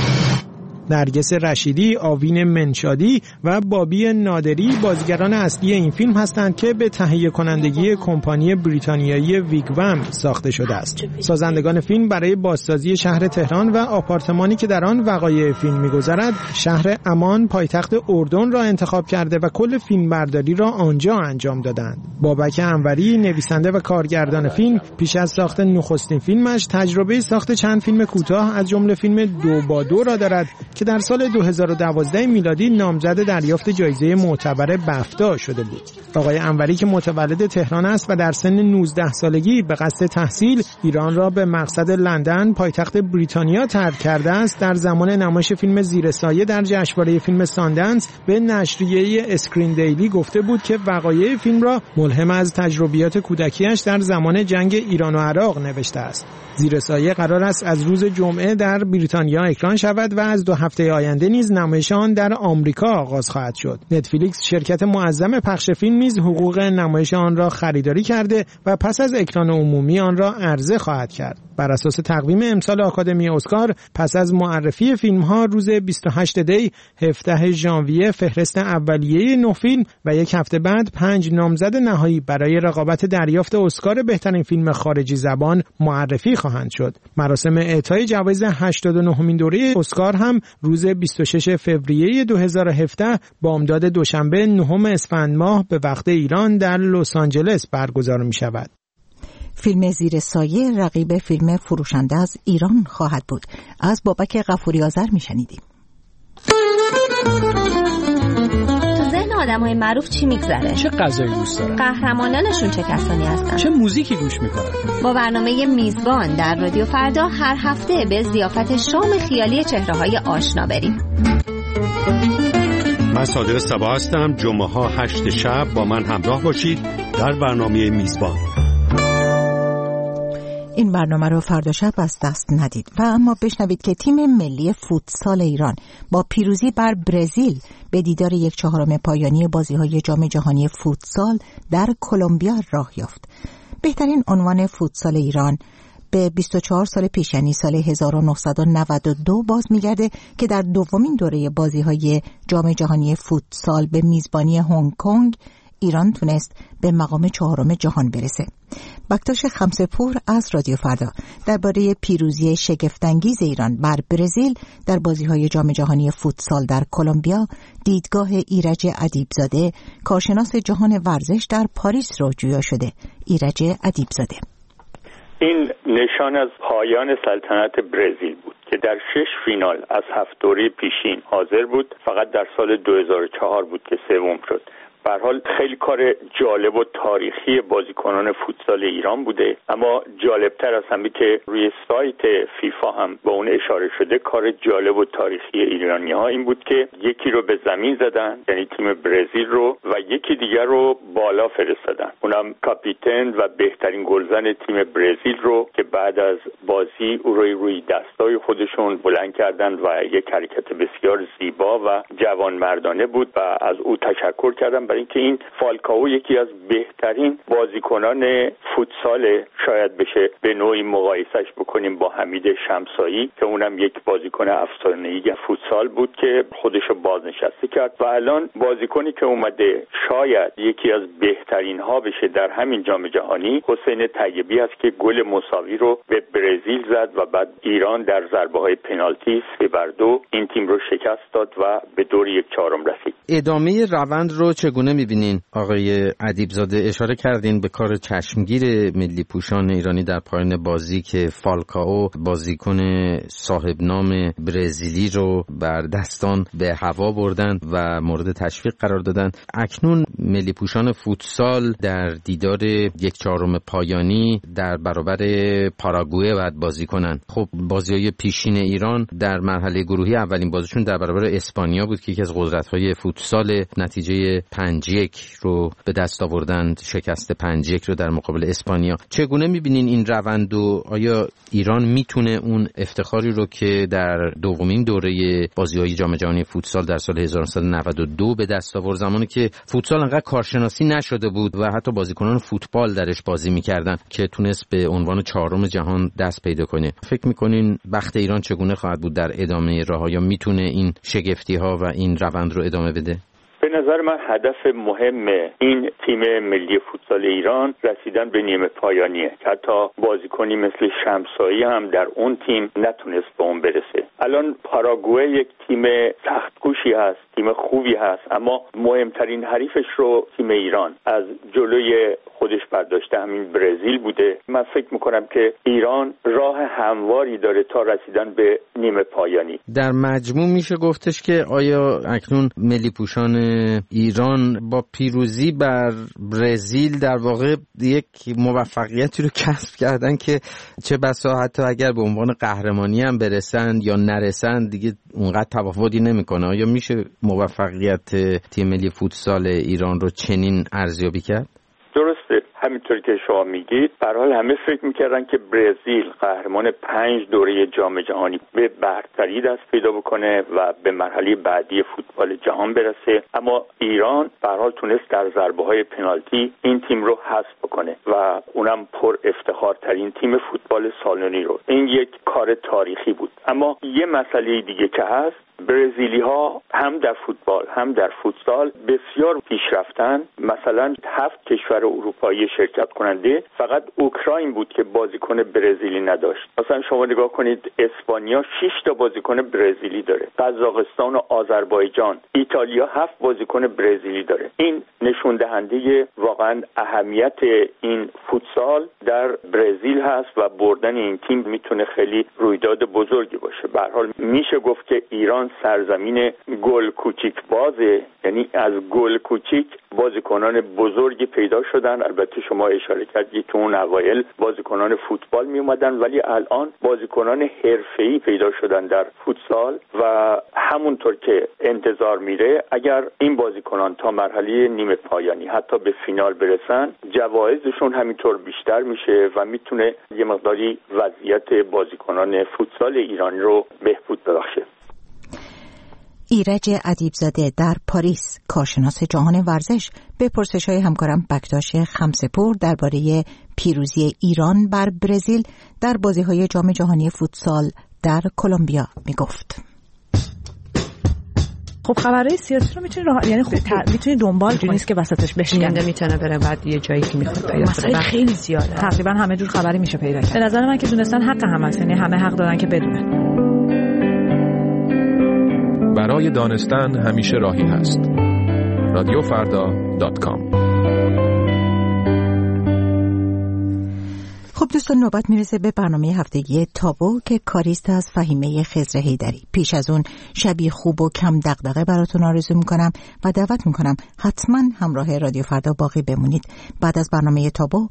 نرگس رشیدی، آوین منشادی و بابی نادری بازیگران اصلی این فیلم هستند که به تهیه کنندگی کمپانی بریتانیایی ویگوم ساخته شده است. سازندگان فیلم برای بازسازی شهر تهران و آپارتمانی که در آن وقایع فیلم می‌گذرد، شهر عمان پایتخت اردن را انتخاب کرده و کل فیلمبرداری را آنجا انجام دادند. بابک انوری، نویسنده و کارگردان فیلم، پیش از ساخت نخستین فیلمش تجربه ساخت چند فیلم کوتاه از جمله فیلم 2x2 را دارد که در سال 2012 میلادی نامزد دریافت جایزه معتبر بفتا شده بود. آقای انوری که متولد تهران است و در سن 19 سالگی به قصد تحصیل ایران را به مقصد لندن پایتخت بریتانیا ترک کرده است، در زمان نمایش فیلم زیر سایه در جشنواره فیلم ساندنس به نشریه اسکرین دیلی گفته بود که وقایع فیلم را ملهم از تجربیات کودکیش در زمان جنگ ایران و عراق نوشته است. زیر سایه قرار است از روز جمعه در بریتانیا اکران شود و از 2 هفته آینده نیز نمایش آن در آمریکا آغاز خواهد شد. نتفلیکس، شرکت معظم پخش فیلم، نیز حقوق نمایش آن را خریداری کرده و پس از اکران عمومی آن را عرضه خواهد کرد. بر اساس تقویم امسال آکادمی اسکار، پس از معرفی فیلم‌ها روز 28 دی 17 ژانویه فهرست اولیه 9 فیلم و 1 هفته بعد 5 نامزد نهایی برای رقابت دریافت اسکار بهترین فیلم خارجی زبان معرفی خواهند شد. مراسم اعطای جوایز 89مین دوره اسکار هم روز 26 فوریه 2017 بامداد دوشنبه 9 اسفند ماه به وقت ایران در لس آنجلس برگزار می‌شود. فیلم زیر سایه رقیب فیلم فروشنده از ایران خواهد بود. از بابک غفوری آذر میشنیدیم. تو ذهن آدمای معروف چی میگذره؟ چه غذایی دوست دارن؟ قهرمانانشون چه کسانی هستن؟ چه موزیکی گوش میکنن؟ با برنامه میزبان در رادیو فردا هر هفته به ضیافت شام خیالی چهره‌های آشنا بریم. من صادق صبا هستم. جمعه ها 8 شب با من همراه باشید در برنامه میزبان. این برنامه رو فردا شب از دست ندید و اما بشنوید که تیم ملی فوتسال ایران با پیروزی بر برزیل به دیدار 1/4 پایانی بازی‌های جام جهانی فوتسال در کلمبیا راه یافت. بهترین عنوان فوتسال ایران به 24 سال پیش یعنی سال 1992 باز می‌گرده که در دومین دوره بازی‌های جام جهانی فوتسال به میزبانی هنگ کنگ ایران تونست به مقام 4 جهان برسه. بکتاش خمسه‌پور از رادیو فردا درباره پیروزی شگفت‌انگیز ایران بر برزیل در بازی‌های جام جهانی فوتسال در کلمبیا دیدگاه ایرج ادیبزاده، کارشناس جهان ورزش در پاریس رو جویا شده. ایرج ادیبزاده: این نشان از پایان سلطنت برزیل بود. که در 6 فینال از 7 دوره پیشین حاضر بود. فقط در سال 2004 بود که سوم شد. به هر حال خیلی کار جالب و تاریخی بازیکنان فوتسال ایران بوده، اما جالبتر از همه که روی سایت فیفا هم به اون اشاره شده، کار جالب و تاریخی ایرانی‌ها این بود که یکی رو به زمین زدن، یعنی تیم برزیل رو، و یکی دیگر رو بالا فرستادن، اونم کاپیتان و بهترین گلزن تیم برزیل رو که بعد از بازی او روی دستای خودشون بلند کردن و یک حرکت بسیار زیبا و جوانمردانه بود و از او تشکر کردن، برای اینکه این فالکائو یکی از بهترین بازیکنان فوتسال، شاید بشه به نوعی مقایسش بکنیم با حمید شمسایی که اونم یک بازیکن افسانه‌ای فوتسال بود که خودشو بازنشسته کرد و الان بازیکنی که اومده شاید یکی از بهترین ها بشه در همین جام جهانی، حسین طیبی است که گل مساوی رو به برزیل زد و بعد ایران در ضربه‌های پنالتی 3-2 این تیم رو شکست داد و به دور 1/4 رسید. ادامه روند رو چگونه می‌بینین آقای ادیبزاده؟ اشاره کردین به کار چشمگیر ملی پوشان ایرانی در پایان بازی که فالکائو بازیکن صاحب نام برزیلی رو بر دستان به هوا بردن و مورد تشویق قرار دادن. اکنون ملی پوشان فوتسال در دیدار 1/4 پایانی در برابر پاراگوئه باید بازی کنن. خب بازی‌های پیشین ایران در مرحله گروهی اولین بازیشون در برابر اسپانیا بود که یکی از قدرت‌های فوتسال، نتیجه 5-1 رو به دست آوردند، شکست 5-1 رو در مقابل اسپانیا. چگونه می‌بینین این روند و آیا ایران میتونه اون افتخاری رو که در دومین دوره بازی‌های جام جهانی فوتسال در سال 1992 به دست آورد، زمانی که فوتسال انقدر کارشناسی نشده بود و حتی بازیکنان فوتبال درش بازی می‌کردن، که تونست به عنوان 4م جهان دست پیدا کنه؟ فکر می‌کنین بخت ایران چگونه خواهد بود در ادامه راه، یا میتونه این شگفتی‌ها و این روند رو ادامه بده؟ به نظر من هدف مهم این تیم ملی فوتسال ایران رسیدن به نیمه پایانیه که حتی بازیکنی مثل شمسایی هم در اون تیم نتونست به اون برسه. الان پاراگوئه یک تیم سخت‌کوشی هست، تیم خوبی هست، اما مهمترین حریفش رو تیم ایران از جلوی خودش برداشته همین برزیل بوده. من فکر میکنم که ایران راه همواری داره تا رسیدن به نیمه پایانی. در مجموع میشه گفتش که آیا اکنون ملی پوشان ایران با پیروزی بر برزیل در واقع یک موفقیتی رو کسب کردن که چه بسا حتی اگر به عنوان قهرمانی هم برسند یا نرسند دیگه اونقدر تفاوتی نمیکنه؟ آیا میشه موفقیت تیم ملی فوتسال ایران رو چنین ارزیابی کرد؟ درسته، همینطور که شما میگید. به هر حال همه فکر میکردن که برزیل قهرمان 5 دوره جام جهانی به برتری دست پیدا بکنه و به مرحله بعدی فوتبال جهان برسه، اما ایران به هر حال تونست در ضربه‌های پنالتی این تیم رو حذف بکنه و اونم پر افتخارترین تیم فوتبال سالنی رو. این یک کار تاریخی بود. اما یه مسئله دیگه که هست، برزیلی ها هم در فوتبال هم در فوتسال بسیار پیشرفتن. مثلا 7 کشور اروپایی شرکت کننده، فقط اوکراین بود که بازیکن برزیلی نداشت. مثلا شما نگاه کنید اسپانیا 6 تا بازیکن برزیلی داره، قزاقستان و آذربایجان، ایتالیا 7 بازیکن برزیلی داره. این نشون دهنده واقعا اهمیت این فوتسال در برزیل هست و بردن این تیم میتونه خیلی رویداد بزرگی باشه. به هر حال میشه گفت که ایران سرزمین گل کوچیک بازه، یعنی از گل کوچیک بازیکنان بزرگی پیدا شدن. البته شما اشاره کردید تو اون اوایل بازیکنان فوتبال می اومدن، ولی الان بازیکنان حرفه‌ای پیدا شدن در فوتسال و همونطور که انتظار میره اگر این بازیکنان تا مرحله نیمه پایانی حتی به فینال برسن، جوایزشون همینطور بیشتر میشه و میتونه یه مقداری وضعیت بازیکنان فوتسال ایرانی رو بهبود ببخشه. ایرج ادیبزاده در پاریس، کارشناس جهان ورزش، به پرسش‌های همکارم بکتاش خمسه‌پور درباره پیروزی ایران بر برزیل در بازی‌های جام جهانی فوتسال در کلمبیا میگفت. خب خبرهای سیاسی رو یعنی میتونی دنبال کنی، نیست که وسطش بشکنده میتونه بره بعد یه جایی که میخواد پیدا کنه. خیلی زیاده، تقریبا همه جور خبری میشه پیدا کرد. به نظر من که دونستن حق همه است، یعنی همه حق دارن که بدونن. برای دانستن همیشه راهی هست. radiofarda.com. خب دوستان، نوبت میرسه به برنامه هفتگی تابو که کاریست از فهیمه خضر حیدری. پیش از اون شبی خوب و کم دغدغه براتون آرزو میکنم و دعوت میکنم حتما همراه رادیو فردا باقی بمونید. بعد از برنامه تابو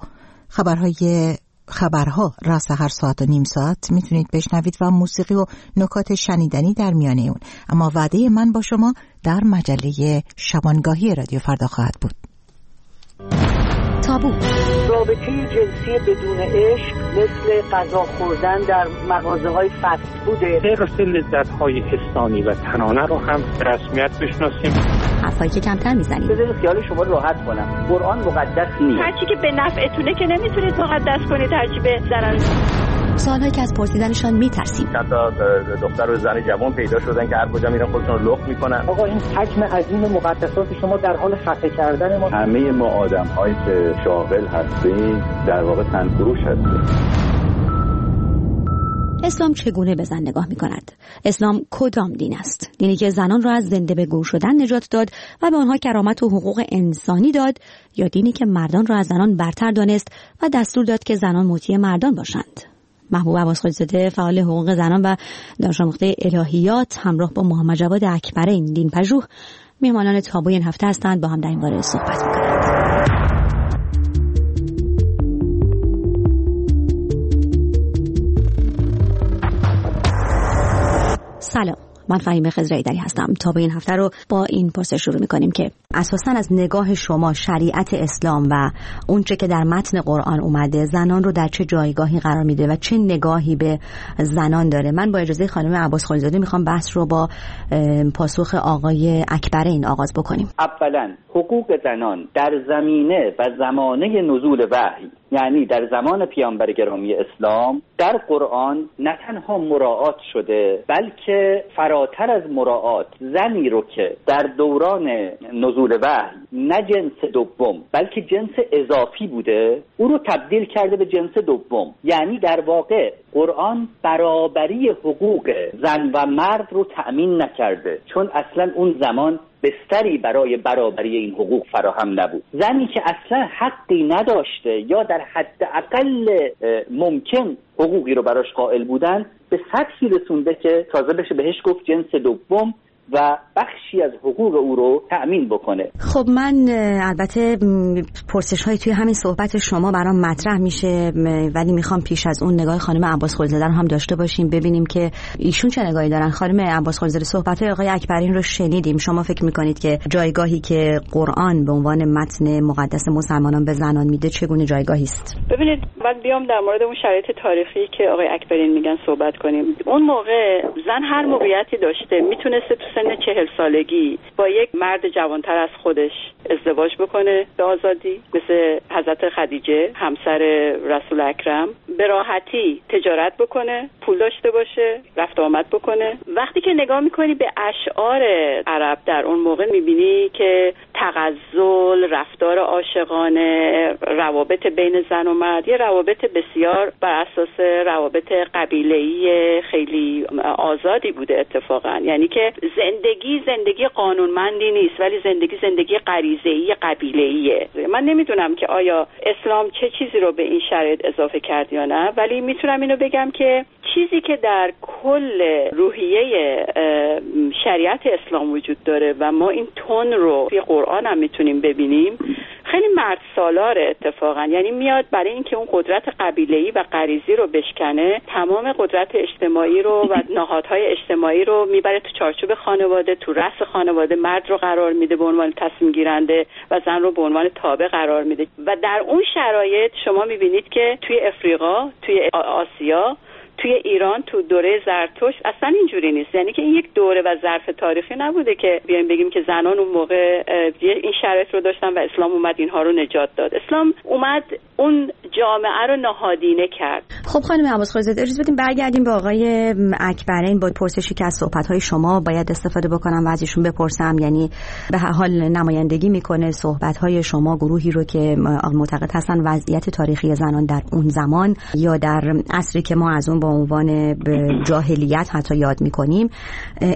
خبرها راست هر ساعت و نیم ساعت میتونید بشنوید و موسیقی و نکات شنیدنی در میانه اون. اما وعده من با شما در مجله شبانگاهی رادیو فردا خواهد بود. تابو. رابطه جنسی بدون عشق مثل غذا خوردن در مغازه‌های فست فوده. حفظ لذت‌های حسانی و تنانه رو هم رسمیت بشناسیم. حرفایی که کمتر میزنید. بذارید خیال شما راحت کنم. قرآن مقدس نیست. هرچی که به نفعتونه که نمیتونید مقدس کنید، هرچی به ضرر. سوالایی که از پرسیدنشان میترسیم. چند تا دختر و زن جوان پیدا شدن که هر کجا میرن خودشون رو لخت میکنن. آقا این حجم عظیم مقدسات شما در حال خفه کردن ما. همه ما آدم‌هایی که شاغل هستیم در واقع تنفروش هستیم. اسلام چگونه به زن نگاه می‌کند؟ اسلام کدام دین است؟ دینی که زنان را از زنده به گور شدن نجات داد و به آنها کرامت و حقوق انسانی داد، یا دینی که مردان را از زنان برتر دانست و دستور داد که زنان مطیع مردان باشند؟ محبوب عباس خلیزاده، فعال حقوق زنان و دانش آموخته الهیات، همراه با محمد جواد اکبرین دین پژوه میهمانان تابوی این هفته هستند. با هم در این باره صحبت می‌کنند. سلام، من فهیمه خضر حیدری هستم. تا به این هفته رو با این پرسش شروع می‌کنیم که اساساً از نگاه شما شریعت اسلام و اونچه که در متن قرآن اومده زنان رو در چه جایگاهی قرار میده و چه نگاهی به زنان داره. من با اجازه خانم عباس خلیزاده میخوام بحث رو با پاسخ آقای اکبرین آغاز بکنیم. اولا حقوق زنان در زمینه و زمانه نزول وحی، یعنی در زمان پیامبر گرامی اسلام، در قرآن نه تنها مراعات شده بلکه فراتر از مراعات، زنی رو که در دوران نزول وحی نه جنس دوم بلکه جنس اضافی بوده، او رو تبدیل کرده به جنس دوم. یعنی در واقع قرآن برابری حقوق زن و مرد رو تأمین نکرده، چون اصلا اون زمان بستری برای برابری این حقوق فراهم نبود. زنی که اصلا حقی نداشته یا در حد اقل ممکن حقوقی رو براش قائل بودن، به سطحی رسونده که تازه بشه بهش گفت جنس دوم و بخشی از حقوق او رو تأمین بکنه. خب من البته پرسش های توی همین صحبت شما برام مطرح میشه، ولی میخوام پیش از اون نگاه خانم عباس خلیزاده رو هم داشته باشیم، ببینیم که ایشون چه نگاهی دارن. خانم عباس خلیزاده، صحبت های آقای اکبرین رو شنیدیم. شما فکر میکنید که جایگاهی که قرآن به عنوان متن مقدس مسلمانان به زنان میده چگونه جایگاهی است؟ ببینید، بعد بیام در مورد اون شرایط تاریخی که آقای اکبرین میگن صحبت کنیم. اون موقع زن هر موقعیتی داشته، میتونسته تو سن 40 سالگی با یک مرد جوانتر از خودش ازدواج بکنه به آزادی، مثل حضرت خدیجه همسر رسول اکرم، به راحتی تجارت بکنه، پول داشته باشه، رفت آمد بکنه. وقتی که نگاه میکنی به اشعار عرب در اون موقع، میبینی که تغزل، رفتار عاشقانه، روابط بین زن و مرد، یه روابط بسیار بر اساس روابط قبیله‌ای خیلی آزادی بوده اتفاقا. یعنی که زندگی قانونمندی نیست، ولی زندگی غریزه‌ای قبیله‌ایه. من نمیدونم که آیا اسلام چه چیزی رو به این شرایط اضافه کرد یا نه، ولی میتونم اینو بگم که چیزی که در کل روحیه شریعت اسلام وجود داره و ما این تون رو توی قرآن هم میتونیم ببینیم، خیلی مرد سالاره اتفاقا. یعنی میاد برای اینکه اون قدرت قبیله‌ای و غریزی رو بشکنه، تمام قدرت اجتماعی رو و نهادهای اجتماعی رو میبره تو چارچوب خانواده، تو رأس خانواده مرد رو قرار میده به عنوان تصمیم گیرنده و زن رو به عنوان تابع قرار میده. و در اون شرایط شما میبینید که توی افریقا، توی آسیا، توی ایران، تو دوره زرتشت اصلا اینجوری نیست. یعنی که این یک دوره و ظرف تاریخی نبوده که بیایم بگیم که زنان اون موقع این شرایط رو داشتن و اسلام اومد اینها رو نجات داد. اسلام اومد اون جامعه رو نهادینه کرد. خب خانم عباس خلیزاده، اجازه بدیم برگردیم به آقای اکبرین با پرسشی که از صحبت‌های شما باید استفاده بکنم و از ایشون بپرسم. یعنی به هر حال نمایندگی میکنه صحبت‌های شما گروهی رو که معتقد هستن وضعیت تاریخی زنان در اون زمان یا در عصری که ما از اون با عنوان جاهلیت حتی یاد میکنیم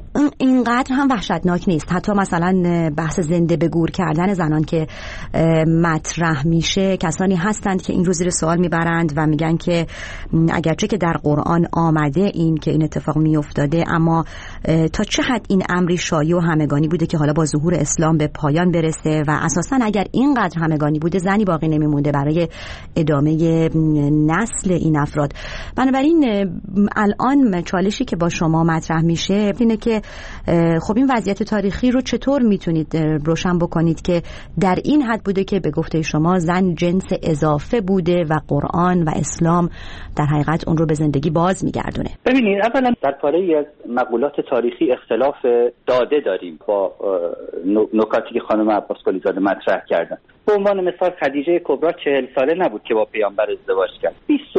اینقدر هم وحشتناک نیست. حتی مثلا بحث زنده به گور کردن زنان که مطرح میشه، کسانی هستند که این رو زیر سوال میبرند و میگن که اگرچه که در قرآن آمده این که این اتفاق میافتاده، اما تا چه حد این امری شایع و همگانی بوده که حالا با ظهور اسلام به پایان برسه و اساسا اگر اینقدر همگانی بوده زنی باقی نمیمونده برای ادامه نسل این افراد. بنابراین الان چالشی که با شما مطرح میشه اینه که خب این وضعیت تاریخی رو چطور میتونید روشن بکنید که در این حد بوده که به گفته شما زن جنس اضافه بوده و قرآن و اسلام در حقیقت اون رو به زندگی باز میگردونه. ببینید، اولا در پاره از مقولات تاریخی اختلاف داده داریم با نکاتی که خانم عباس قلی زاده مطرح کردن. به عنوان مثال خدیجه کبرا 40 ساله نبود که با پیامبر ازدواج کرد،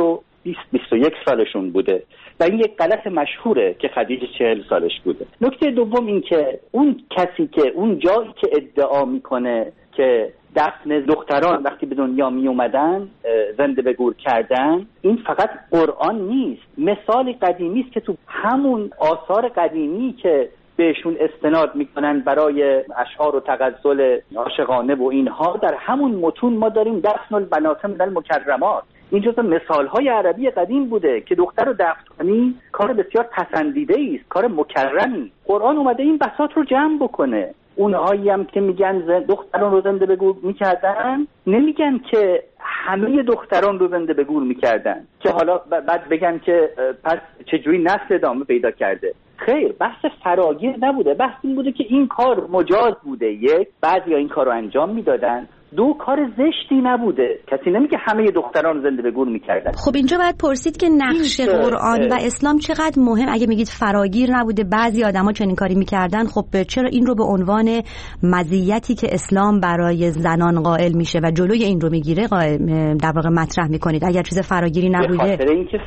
21 سالشون بوده و این یک غلط مشهوره که خدیجه 40 سالش بوده. نکته دوم این که اون کسی که اون جایی که ادعا میکنه که دفن دختران وقتی به دنیا می اومدن زنده به گور کردن، این فقط قرآن نیست، مثال قدیمی است که تو همون آثار قدیمی که بهشون استناد میکنن برای اشعار و تغزل عاشقانه و اینها، در همون متون ما داریم دفن البنات من المکرمات. این جزء مثالهای عربی قدیم بوده که دختر رو دفن کنی کار بسیار پسندیده است، کار مکرمی. قرآن اومده این بساط رو جمع بکنه. اونهایی هم که میگن دختران رو زنده به گور میکردن، نمیگن که همه دختران رو زنده به گور میکردن که حالا بعد بگن که پس چجوری نسل ادامه پیدا کرده. خیر، بحث فراگیر نبوده، بحث این بوده که این کار مجاز بوده. یک، بعضیا این کار رو انجام میدادن. دو، کار زشتی نبوده. کسی نمیگه همه دختران زنده به گور میکردن. خب اینجا باید پرسید که نقش قرآن و اسلام چقدر مهم. اگه میگید فراگیر نبوده، بعضی آدما چنین کاری میکردن، خب چرا این رو به عنوان مزیتی که اسلام برای زنان قائل میشه و جلوی این رو میگیره در واقع مطرح میکنید اگر چیز فراگیری نبوده؟ به خاطر اینکه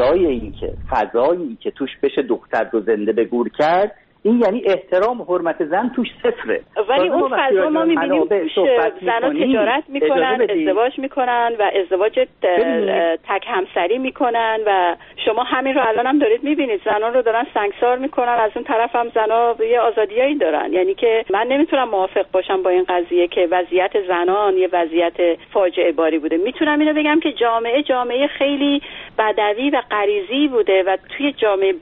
فضایی که توش بشه دختر رو زنده به گور کرد، این یعنی احترام و حرمت زن توش صفره. ولی اون فضا ما می‌بینیم زن‌ها تجارت میکنن، ازدواج میکنن و ازدواج تک همسری میکنن و شما همین رو الان هم دارید میبینید، زنان رو دارن سنگسار میکنن، از اون طرف هم زن‌ها یه آزادیایی دارن. یعنی که من نمیتونم موافق باشم با این قضیه که وضعیت زنان یه وضعیت فاجعه باری بوده. میتونم اینو بگم که جامعه خیلی بدوی و غریزی بوده و توی جامعه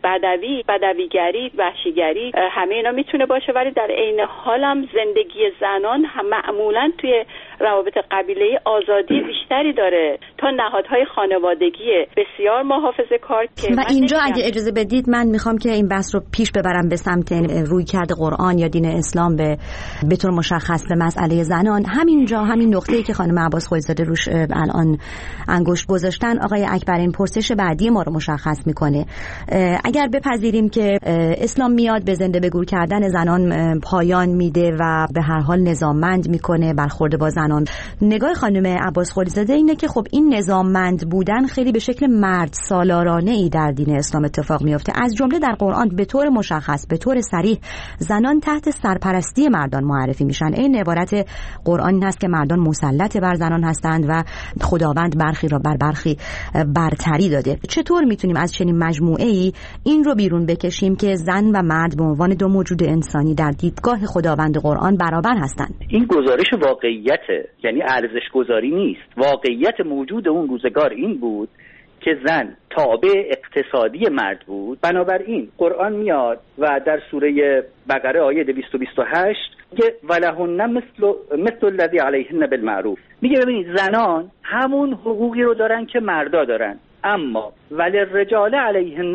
بدویگری، وحشیگری همه اینا میتونه باشه، ولی در عین حال هم زندگی زنان هم معمولا توی روابط قبیله‌ای آزادی بیشتری داره تا نهادهای خانوادگی بسیار محافظه‌کار. و اینجا اگه اجازه بدید من میخوام که این بحث رو پیش ببرم به سمت رویکرد قرآن یا دین اسلام به طور مشخص به مسئله زنان. همین نقطه‌ای که خانم عباس قلی زاده روش الان انگشت گذاشتن، آقای اکبرین پرسش بعدی ما رو مشخص میکنه. اگر بپذیریم که اسلام میاد به زنده به گور کردن زنان پایان میده و به هر حال نظاممند میکنه برخورد با زنان، نگاه خانم عباس قلی زاده اینه که خب این نظاممند بودن خیلی به شکل مرد سالارانه ای در دین اسلام اتفاق میفته. از جمله در قرآن به طور مشخص، به طور صریح زنان تحت سرپرستی مردان معرفی میشن. این عبارت قرآن این هست که مردان مسلط بر زنان هستند و خداوند برخی را بر برخی برتری داده. چطور میتونیم از چنین مجموعه ای این رو بیرون بکشیم که زن و مرد به عنوان دو موجود انسانی در دیدگاه خداوند قرآن برابر هستند؟ این گزارش واقعیته، یعنی ارزش گذاری نیست. واقعیت موجود اون روزگار این بود که زن تابع اقتصادی مرد بود. بنابراین قرآن میاد و در سوره بقره آیه 228 میگه ولهن مثل الذی علیهن بالمعروف. میگه ببینید زنان همون حقوقی رو دارن که مردا دارن، اما وللرجال علیهن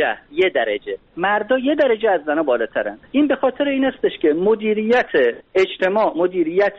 یه درجه مردا یه درجه از زنا بالاترن. این به خاطر این استش که مدیریت اجتماع، مدیریت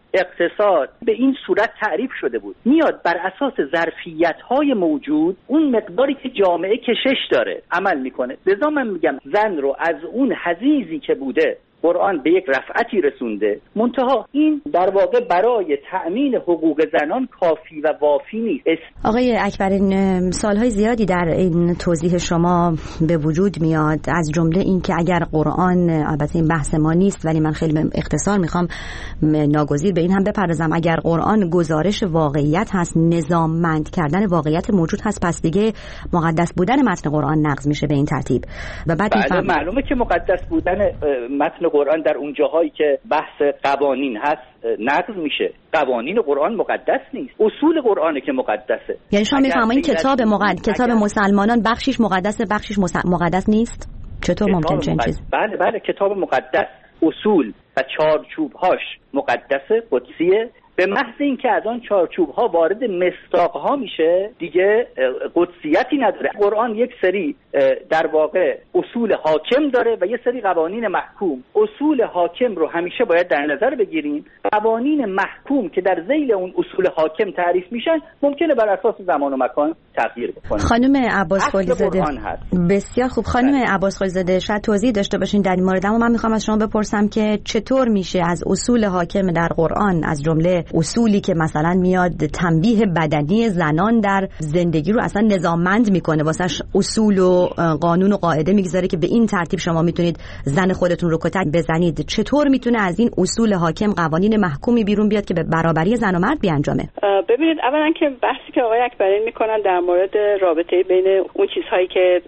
اقتصاد به این صورت تعریف شده بود، میاد بر اساس ظرفیت‌های موجود اون مقداری که جامعه کشش داره عمل میکنه. لذا من میگم زن رو از اون حضیضی که بوده قرآن به یک رفعتی رسونده، منتها این در واقع برای تأمین حقوق زنان کافی و وافی نیست. آقای اکبرین، سالهای زیادی در این توضیح شما به وجود میاد، از جمله این که اگر قرآن، البته این بحث ما نیست ولی من خیلی اختصار میخوام ناگزیر به این هم بپردازم، اگر قرآن گزارش واقعیت هست، نظاممند کردن واقعیت موجود هست، پس دیگه مقدس بودن متن قرآن نقض میشه به این ترتیب. و بعد بله معلومه که مقدس بودن متن قرآن در اون جاهایی که بحث قوانین هست نقض میشه. قوانین قرآن مقدس نیست، اصول قرآنه که مقدسه. یعنی شما میفرمایید کتاب مسلمانان بخشیش مقدسه، بخشیش مقدس نیست؟ چطور ممکن چنین چیز؟ بله کتاب مقدس، اصول و چارچوبهاش مقدسه، قدسیه. به محض اینکه از آن چارچوب‌ها وارد مصداق‌ها میشه دیگه قدسیتی نداره. قرآن یک سری در واقع اصول حاکم داره و یک سری قوانین محکوم. اصول حاکم رو همیشه باید در نظر بگیریم. قوانین محکوم که در ذیل اون اصول حاکم تعریف میشن ممکنه بر اساس زمان و مکان تغییر بکنه. خانم عباس خلیزاده، بسیار خوب. خانم عباس خلیزاده، شاید توضیح داشته باشین در این مورد، اما من میخوام از شما بپرسم که چطور میشه از اصول حاکم در قرآن، از جمله اصولی که مثلا میاد تنبیه بدنی زنان در زندگی رو اصلا نظاممند میکنه، واسش اصول و قانون و قاعده میگذاره که به این ترتیب شما میتونید زن خودتون رو کتک بزنید، چطور میتونه از این اصول حاکم قوانین محکومی بیرون بیاد که به برابری زن و مرد بیانجامه؟ ببینید، اولا که بحثی که آقای اکبرین میکنن در مورد رابطه بین اون چیزهایی که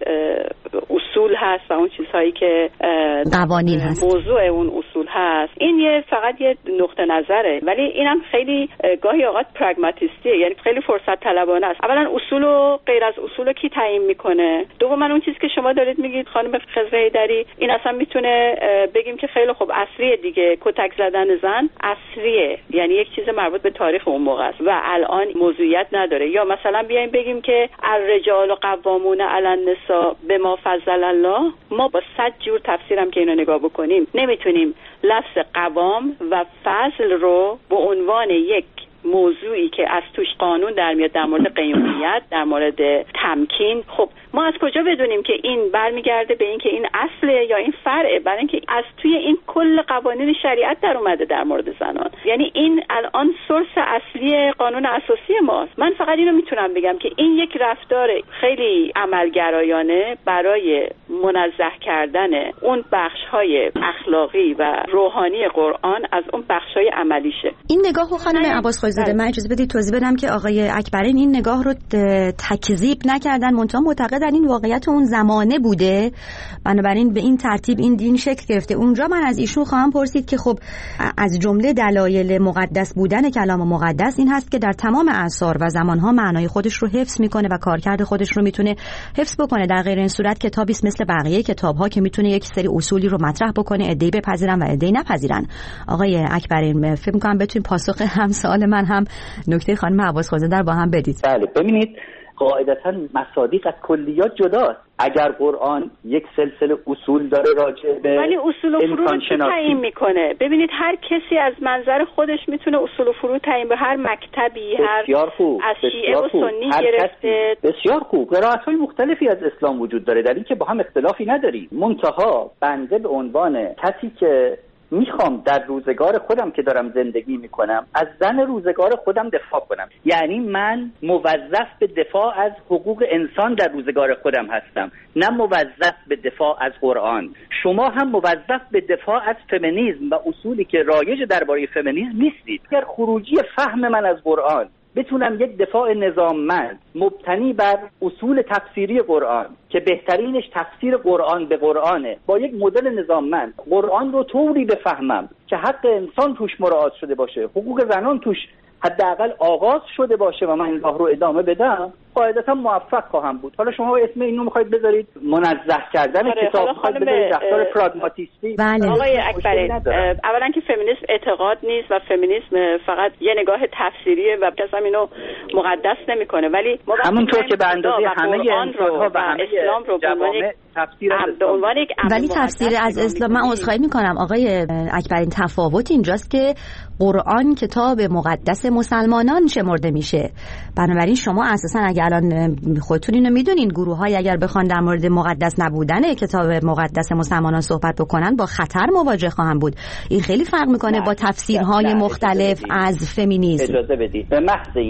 اصول هست و اون چیزهایی که قوانین هست، موضوع اون اصول هست، این فقط یه نقطه نظره، ولی اینم خیلی گاهی اوقات پراگماتیستیه، یعنی خیلی فرصت طلبانه است. اولا اصول و غیر از اصول رو کی تعیین میکنه؟ دوما اون چیزی که شما دارید میگید خانم خضر حیدری، این اصلا میتونه بگیم که خیلی خوب اصریه دیگه، کتک زدن زن اصریه، یعنی یک چیز مربوط به تاریخ اون موقع است و الان موضوعیت نداره. یا مثلا بیایم بگیم که الرجال قوامون علی النساء بما فضل الله، ما با 100 جور تفسیرم که اینو نگاه بکنیم نمیتونیم لفظ قوام و فضل رو به عنوان یک موضوعی که از توش قانون در میاد در مورد قیمومیت، در مورد تمکین، خب ما از کجا بدونیم که این برمیگرده به این که این اصله یا این فرعه؟ برای اینکه از توی این کل قوانین شریعت در اومده در مورد زنان، یعنی این الان سورس اصلی قانون اساسی ماست. من فقط اینو میتونم بگم که این یک رفتار خیلی عملگرایانه برای منزه کردن اون بخش‌های اخلاقی و روحانی قرآن از اون بخش‌های عملیشه. این نگاهو خانم عباس خلیزاده، من اجازه بدید توضیح بدم که آقای اکبرین این نگاه رو تکذیب نکردن، منتها معتقدن این واقعیت اون زمانه بوده، بنابراین به این ترتیب این دین شکل گرفته. اونجا من از ایشون خواهم پرسید که خب از جمله دلایل مقدس بودن کلام مقدس این هست که در تمام اعصار و زمانها معنای خودش رو حفظ میکنه و کارکرد خودش رو میتونه حفظ بکنه. در غیر این صورت کتابی است مثل بقیه کتاب‌ها که میتونه یک سری اصولی رو مطرح بکنه، عده‌ای بپذیرن و عده‌ای نپذیرن. آقای اکبرین، فکر می‌کنم بتونیم پاسخ هم سوال من هم نکته خانم عباس خلیزاده در با هم بدید. بله، ببینید قاعدتاً مصادیق از کلیات جداست. اگر قرآن یک سلسله اصول داره راجع به ولی اصول و فروع تعیین میکنه. ببینید هر کسی از منظر خودش میتونه اصول و فروع تعیین به هر مکتبی، هر از شیعه و سنی گرفته. بسیار خوب. قرائت‌های مختلفی از اسلام وجود داره در این که با هم اختلافی نداری. منتها بنده به عنوان کسی که میخوام در روزگار خودم که دارم زندگی میکنم از زن روزگار خودم دفاع کنم، یعنی من موظف به دفاع از حقوق انسان در روزگار خودم هستم، نه موظف به دفاع از قرآن. شما هم موظف به دفاع از فمینیسم و اصولی که رایج درباره فمینیسم نیستید. اگر خروجی فهم من از قرآن بتونم یک دفاع نظاممند مبتنی بر اصول تفسیری قرآن که بهترینش تفسیر قرآن به قرآنه، با یک مدل نظاممند قرآن رو طوری بفهمم که حق انسان توش مراعات شده باشه، حقوق زنان توش حداقل آغاز شده باشه و من این راه رو ادامه بدم، قاعدتا موفق خواهم بود. حالا شما اسم اینو میخواید بذارید منزه کردن کتاب، میخواید بذارید رفتار پراگماتیستی. بله. آقای اکبری، اولا که فمینیسم اعتقاد نیست و فمینیسم فقط یه نگاه تفسیریه و کسی هم اینو مقدس نمیکنه، ولی ما همونطور که به اندازه همه انسان‌ها و همه اسلام رو به عنوان تفسیر به عنوان یک ولی تفسیر از اسلام، من عذرخواهی میکنم آقای اکبرین، تفاوت اینجاست که قرآن کتاب مقدس مسلمانان شمرده میشه. بنابراین شما اساسا اگر الان خودتون اینو میدونین، گروه‌های اگر بخوان در مورد مقدس نبودن کتاب مقدس مسلمانان صحبت بکنن با خطر مواجه خواهند بود. این خیلی فرق میکنه با تفسیرهای مختلف از فمینیسم. اجازه بدید، به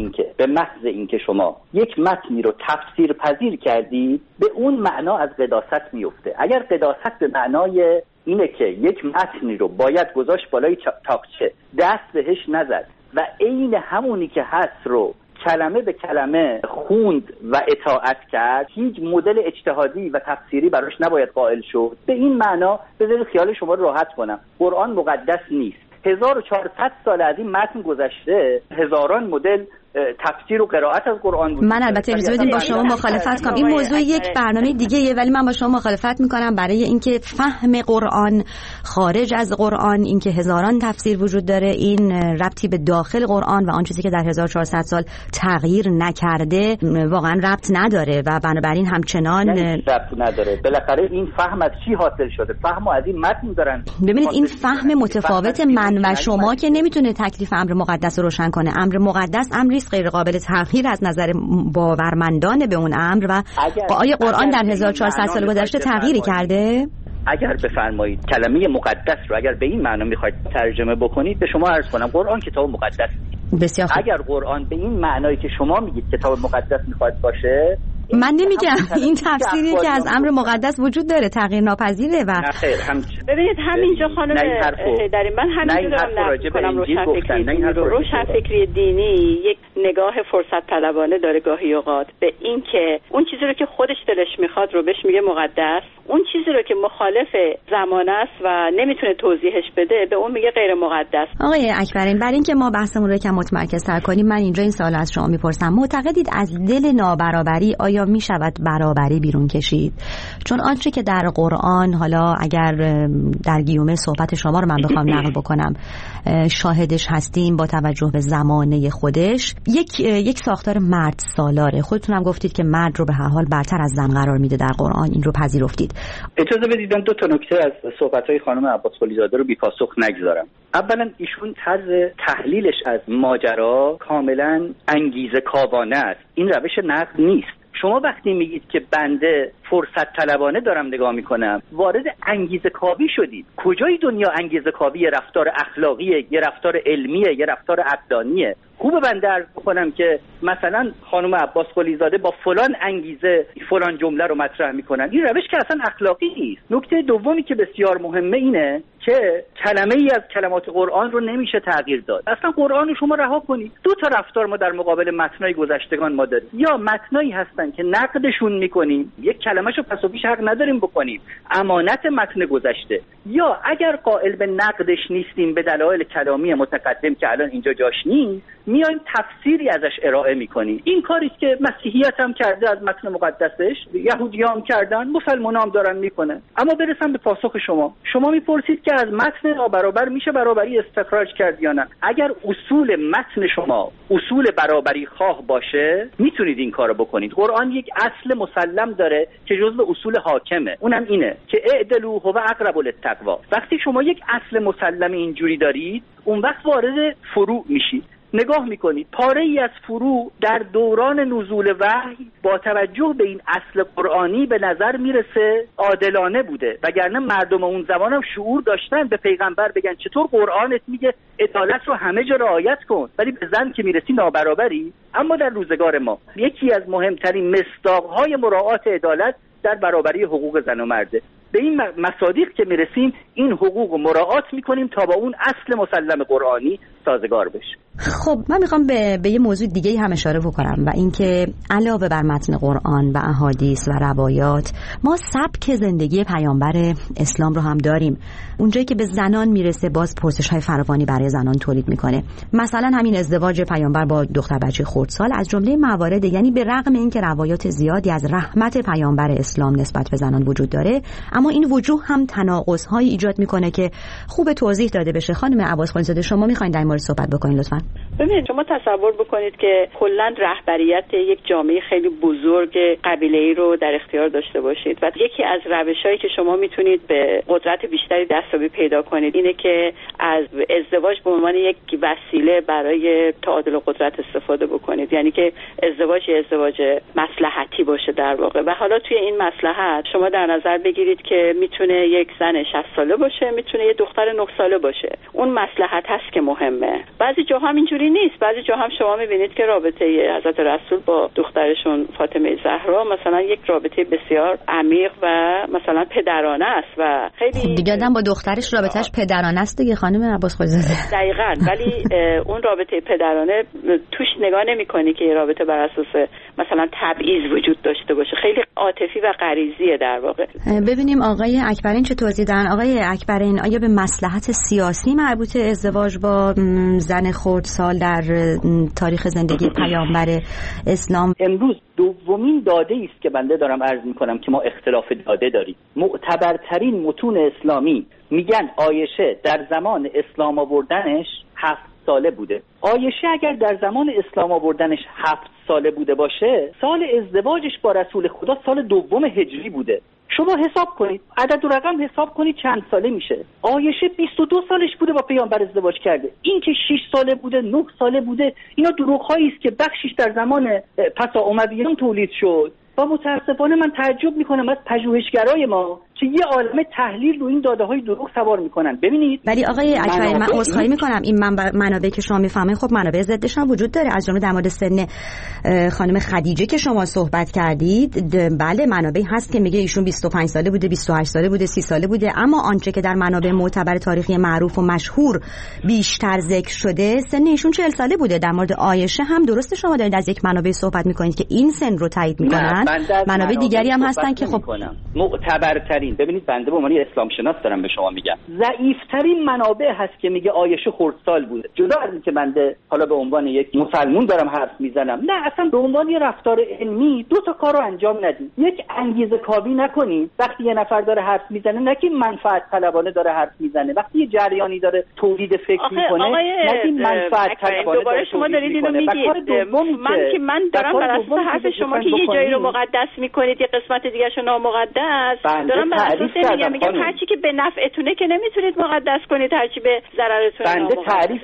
محض اینکه شما یک متنی رو تفسیر پذیر کردی، به اون معنا از قداست میفته. اگر قداست به معنای اینه که یک متنی رو باید گذاشت بالای تاقچه، دست بهش نزد و عین همونی که هست رو کلمه به کلمه خوند و اطاعت کرد، هیچ مدل اجتهادی و تفسیری براش نباید قائل شد. به این معنا بذارید خیال شما رو راحت کنم، قرآن مقدس نیست. 1400 سال از این متن گذشته، هزاران مدل تفسیر و قرائت از قرآن بود. من البته اجازه بدین با شما مخالفت کنم، این موضوع یک برنامه دیگه، ولی من با شما مخالفت میکنم برای اینکه فهم قرآن خارج از قرآن، اینکه هزاران تفسیر وجود داره، این ربطی به داخل قرآن و آن چیزی که در 1400 سال تغییر نکرده واقعا ربط نداره و بنابراین همچنان ربط نداره. بالاخره این فهم از چی حاصل شده؟ فهمو از این متن دارن. ببینید این فهم متفاوت من و شما که نمیتونه تکلیف امر مقدس رو روشن کنه. امر مقدس امری غیر قابل تغییر از نظر باورمندان به اون امر و آیا قرآن در 1400 سال گذشته تغییری کرده؟ اگر بفرمایید کلمه مقدس رو اگر به این معنا میخواید ترجمه بکنید، به شما عرض کنم قرآن کتاب مقدس نیست. بسیار خوب. اگر قرآن به این معنایی که شما میگید کتاب مقدس میخواد باشه، من نمیگم این تفسیریه که از امر مقدس وجود داره، تغییر ناپذیره. و ببینید همینجا خانم حیدری، من همینجا دارم نقد کنم روشنفکری دینی یک نگاه فرصت طلبانه داره گاهی اوقات به این که اون چیزی رو که خودش دلش میخواد رو بهش میگه مقدس، اون چیزی رو که مخالف زمان است و نمیتونه توضیحش بده به اون میگه غیر مقدس. آقای اکبرین، برای اینکه ما بحثمون رو یکم متمرکزتر کنیم، من اینجا این سوال از شما میپرسم، معتقدید از دل نابرابری آیا می شود برابری بیرون کشید؟ چون آنچه که در قرآن، حالا اگر در گیومه صحبت شما رو من بخوام نقل بکنم، شاهدش هستیم با توجه به زمانه خودش، یک ساختار مرد سالاره. خودتون هم گفتید که مرد رو به هر حال برتر از زن قرار میده در قرآن، این رو پذیرفتید. اجازه بدید من دو تا نکته از صحبت‌های خانم عباس قلی زاده رو بی پاسخ نگذارم. اولا ایشون طرز تحلیلش از ماجرا کاملا انگیزه کاوانه است. این روش نقد نیست. شما وقتی میگید که بنده فرصت طلبانه دارم نگاه میکنم، وارد انگیزه کاوی شدید. کجای دنیا انگیزه کاوی یه رفتار اخلاقیه، یه رفتار علمیه، یه رفتار عقلانیه؟ خوب بنده عرض بکنم که مثلا خانم عباس قلی زاده با فلان انگیزه فلان جمله رو مطرح میکنن، این روش که اصلا اخلاقی نیست. نکته دومی که بسیار مهمه اینه که کلمه ای از کلمات قرآن رو نمیشه تغییر داد. اصلا قرآن رو شما رها کنید. دو تا رفتار ما در مقابل متنای گذشتگان ما داریم. یا متنایی هستن که نقدشون میکنیم، یک کلمه‌شو پس و پیش حق نداریم بکنیم، امانت متن گذشته، یا اگر قائل به نقدش نیستیم به دلایل کلامی متقدم که الان اینجا جاش نیست، میایم تفسیری ازش ارائه میکنیم. این کاری است که مسیحیت هم کرده از متن مقدسش، یهودی‌ها هم کردن، مسلمان‌ها هم دارن میکنن. اما برسم به پاسخ شما میپرسید که از متن نابرابر میشه برابری استخراج کرد یا نه. اگر اصول متن شما اصول برابری خواه باشه، میتونید این کارو بکنید. قرآن یک اصل مسلم داره که جزء اصول حاکمه، اونم اینه که اعدلوا هو اقرب للتقوا. وقتی شما یک اصل مسلم اینجوری دارید، اون وقت وارد فروع میشید. نگاه میکنید پاره ای از فروع در دوران نزول وحی با توجه به این اصل قرآنی به نظر میرسه عادلانه بوده، وگرنه مردم اون زمان هم شعور داشتن به پیغمبر بگن چطور قرآنت میگه عدالت رو همه جا رعایت کن ولی به زن که میرسی نابرابری. اما در روزگار ما یکی از مهمترین مصداقهای مراعات عدالت در برابری حقوق زن و مرده. به این مصادیق که میرسیم این حقوق مراعات میکنیم تا با اون اصل مسلم قرآنی سازگار بشه. خب من میخوام به یه موضوع دیگه هم اشاره بکنم و اینکه علاوه بر متن قرآن و احادیث و روایات، ما سبک زندگی پیامبر اسلام رو هم داریم. اونجایی که به زنان میرسه باز پرسش‌های فراوانی برای زنان تولید میکنه. مثلا همین ازدواج پیامبر با دختر بچه خردسال از جمله موارد، یعنی به رغم اینکه روایات زیادی از رحمت پیامبر اسلام نسبت به زنان وجود داره، اما این وجوه هم تناقض‌هایی ایجاد میکنه که خوب توضیح داده بشه. خانم عباس قلی زاده، شما میخواین در این مورد صحبت بکنین لطفاً؟ ببینید شما تصور بکنید که کلا رهبریت یک جامعه خیلی بزرگ قبیله‌ای رو در اختیار داشته باشید و یکی از روش‌هایی که شما میتونید به قدرت بیشتری دستیابی پیدا کنید اینه که از ازدواج به عنوان یک وسیله برای تعادل قدرت استفاده بکنید، یعنی که ازدواج مصلحتی باشه در واقع. و حالا توی این مصلحت شما در نظر بگیرید که میتونه یک زن 60 ساله باشه، میتونه یه دختر 9 ساله باشه. اون مصلحت هست که مهمه. بعضی جاها اینجوری نیست. بعضی جا هم شما میبینید که رابطه حضرت رسول با دخترشون فاطمه زهرا مثلا یک رابطه بسیار عمیق و مثلا پدرانه است و خیلی دیگه آدم با دخترش رابطهش پدرانه است دیگه خانم عباس خلیزاده. دقیقاً. ولی اون رابطه پدرانه توش نگاه نمی‌کنی که این رابطه بر اساس مثلا تبعیض وجود داشته باشه. خیلی عاطفی و غریزیه در واقع. ببینیم آقای اکبرین چه توضیح دادن. آقای اکبرین، آیا به مصلحت سیاسی مربوط ازدواج با زن خردسال در تاریخ زندگی پیامبر اسلام؟ امروز دومین داده است که بنده دارم عرض میکنم که ما اختلاف داده داریم. معتبرترین متون اسلامی میگن عایشه در زمان اسلام آوردنش 7 ساله بوده. عایشه اگر در زمان اسلام آوردنش 7 ساله بوده باشه، سال ازدواجش با رسول خدا سال 2 هجری بوده. شما حساب کنید، عدد و رقم حساب کنید چند ساله میشه. عایشه 22 سالش بوده با پیامبر ازدواج کرده. این که 6 ساله بوده، 9 ساله بوده، اینا دروغ‌هایی است که بخشش در زمان پس امویان تولید شد. و متاسفانه من تعجب میکنم از پژوهشگرای ما که یه عالمه تحلیل رو این داده‌های دروغ سوار میکنن. ببینید ولی آقای اکبری، من عذرخواهی میکنم، این منابعی که شما میفهمید خب منابع ضدش هم وجود داره. از جمله در مورد سن خانم خدیجه که شما صحبت کردید، بله منابعی هست که میگه ایشون 25 ساله بوده، 28 ساله بوده، 30 ساله بوده، اما آنچه که در منابع معتبر تاریخی معروف و مشهور بیشتر ذکر شده سن ایشون 40 ساله بوده. در مورد عایشه هم درسته شما دارید از یک منابع صحبت میکنید که این سن رو تایید میکنن. منابع دیگری هم هستن که خب معتبرترین، ببینید بنده به عنوان اسلام شناس دارم به شما میگم، ضعیف‌ترین منابع هست که میگه عایشه خردسال بوده. جدا از اینکه بنده حالا به عنوان یک مسلمان دارم حرف میزنم، نه اصلا به عنوان یه رفتار علمی 2 تا کارو انجام ندید. یک، انگیزه کاوی نکنید وقتی یه نفر داره حرف میزنه، نه که منفعت طلبانه داره حرف میزنه. وقتی یه جریانی داره تولید فکر میکنه، نه که منفعت طلبانه. دوباره شما دارید اینو میگید. من دارم بر اساس حرف شما که یه جایی رو مقدس میکنید، یه قسمت دیگه‌شو نامقدس. دارم بر اساس میگم هرچی که به نفعتونه که نمیتونید مقدس کنید، هرچی به ضررتون بنده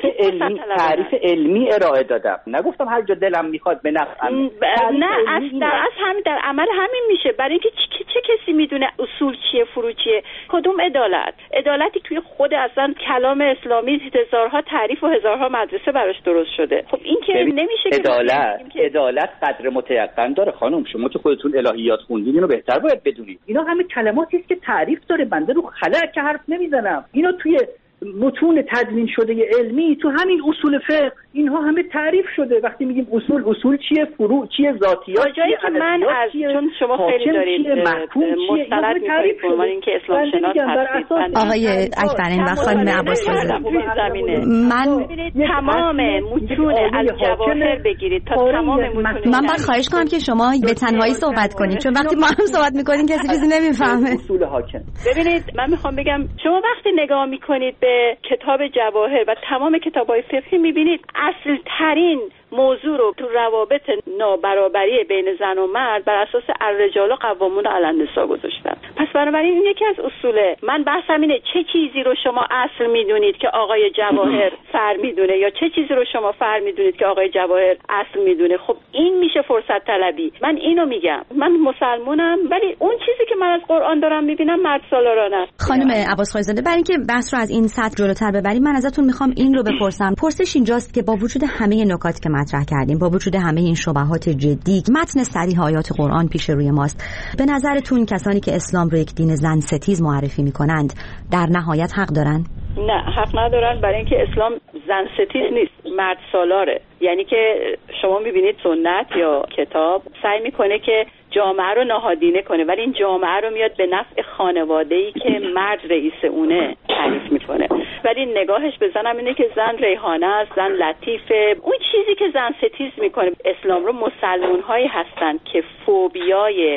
تعریف علمی ارائه دادم. نگفتم هر جا دلم میخواد به نفعم. نه همین در عمل همین میشه. برای اینکه چه کسی میدونه اصول چیه، فروع چیه؟ کدوم عدالتی توی خود اصلا کلام اسلامی هزارها تعریف و هزارها مدرسه براش درست شده. خب این که نمیشه که عدالت قدر متیقن داره. خانم شما که خودتون الهیات خوندین اینو بهتر باید بدونید. اینا همه کلماتی است که تعریف داره. بنده رو خلأ که حرف نمیزنم. اینا توی متون تدوین شده علمی، تو همین اصول فقه اینها همه تعریف شده. وقتی میگیم اصول چیه، فروع چیه، ذاتیات چیه، که من از چون شما خیلی دارید مستند می‌کنید به اینکه اسلام شناس هستید. آقای اکبرین و خانم عباس من تمام متون از جواهر بگیرید تا تمام متون. من باید خواهش کنم که شما به تنهایی صحبت کنید، چون وقتی ما هم صحبت می‌کنیم کسی چیزی نمی‌فهمه. اصول حاکم. ببینید من می‌خوام بگم شما وقتی نگاه می‌کنید به کتاب جواهر و تمام کتاب‌های فقهی می‌بینید اصل ترین موضوع رو تو روابط نابرابری بین زن و مرد بر اساس الرجال قوامون علی النساء گذاشتن. پس بنابراین این یکی از اصوله. من بحثم اینه چه چیزی رو شما اصل میدونید که آقای جواهر فر میدونه، یا چه چیزی رو شما فر میدونید که آقای جواهر اصل میدونه. خب این میشه فرصت طلبی. من اینو میگم، من مسلمانم ولی اون چیزی که من از قرآن دارم میبینم مرد سالارانه است. خانم عباس خلیزاده، برای اینکه بحث رو از این سطح جلوتر ببریم من ازتون میخوام این رو بپرسم. پرسش اینجاست که با وجود همه نکاتی که مطرح کردیم، با وجود همه این شبهات جدی، متن صریح آیات قرآن پیش روی ماست، به نظرتون کسانی که اسلام رو یک دین زن ستیز معرفی میکنند در نهایت حق دارن؟ نه، حق ندارن، برای اینکه اسلام زن ستیز نیست، مرد سالاره. یعنی که شما میبینید سنت یا کتاب سعی میکنه که جامعه رو نهادینه کنه، ولی این جامعه رو میاد به نفع خانواده‌ای که مرد رئیس اونه تعریف میکنه. ولی نگاهش به زنم اینه که زن ریحانه است، زن لطیفه. اون چیزی که زن ستیز میکنه اسلام رو مسلمان‌هایی هستن که فوبیای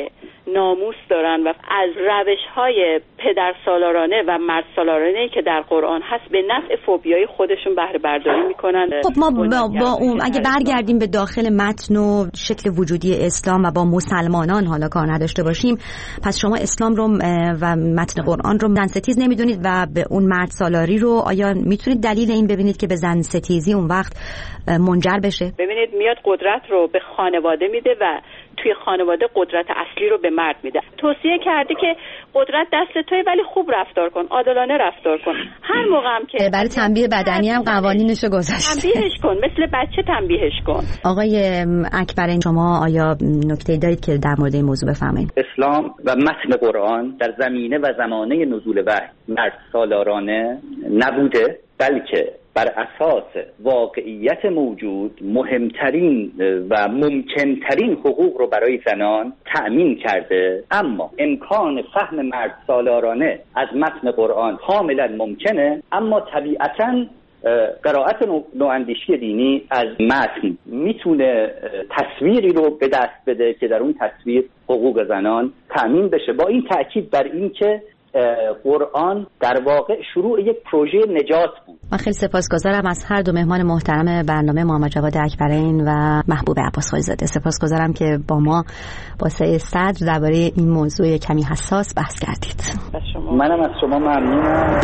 ناموس دارن و از روش‌های پدرسالارانه و مردسالارانه‌ای که در قرآن هست به نفع فوبیای خودشون بهره برداری میکنن. خب ما با اون اگه برگردیم به داخل متن و شکل وجودی اسلام و با مسلمانان حالا کار نداشته باشیم، پس شما اسلام رو و متن قرآن رو زن ستیز نمیدونید و به اون مرد سالاری رو آیا میتونید دلیل این ببینید که به زن ستیزی اون وقت منجر بشه؟ ببینید میاد قدرت رو به خانواده میده و توی خانواده قدرت اصلی رو به مرد میده. توصیه کرده که قدرت دست توئه ولی خوب رفتار کن، عادلانه رفتار کن. هر موقع هم که برای تنبیه بدنی هم قوانینشو گذاشته. تنبیهش کن، مثل بچه تنبیهش کن. آقای اکبرین شما آیا نکته‌ای دارید که در مورد این موضوع بفرمایید؟ اسلام و متن قرآن در زمینه و زمانه نزول وحی مرد سالارانه نبوده، بلکه بر اساس واقعیت موجود مهمترین و ممکنترین حقوق رو برای زنان تأمین کرده. اما امکان فهم مرد سالارانه از متن قرآن کاملا ممکنه، اما طبیعتاً قرائت نواندیشی دینی از متن میتونه تصویری رو به دست بده که در اون تصویر حقوق زنان تأمین بشه، با این تأکید بر این که قرآن در واقع شروع یک پروژه نجات بود. من خیلی سپاسگزارم از هر دو مهمان محترم برنامه، محمد جواد اکبرین و محبوب عباس خالیزاده. سپاسگزارم که با ما با سعی صدر درباره این موضوع کمی حساس بحث کردید. منم از شما ممنونم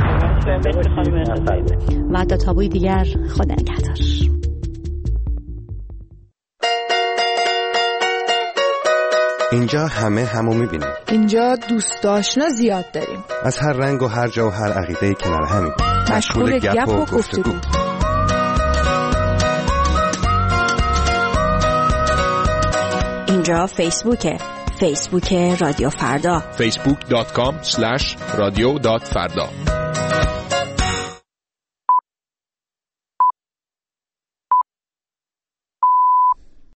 و تا تابوی دیگر خدا نگهدار. اینجا همو میبینیم. اینجا دوست آشنا زیاد داریم. از هر رنگ و هر جا و هر عقیده‌ای کنار همیم. مشغول گپ و گفتگو. اینجا فیسبوک رادیو فردا. facebook.com/radio.farda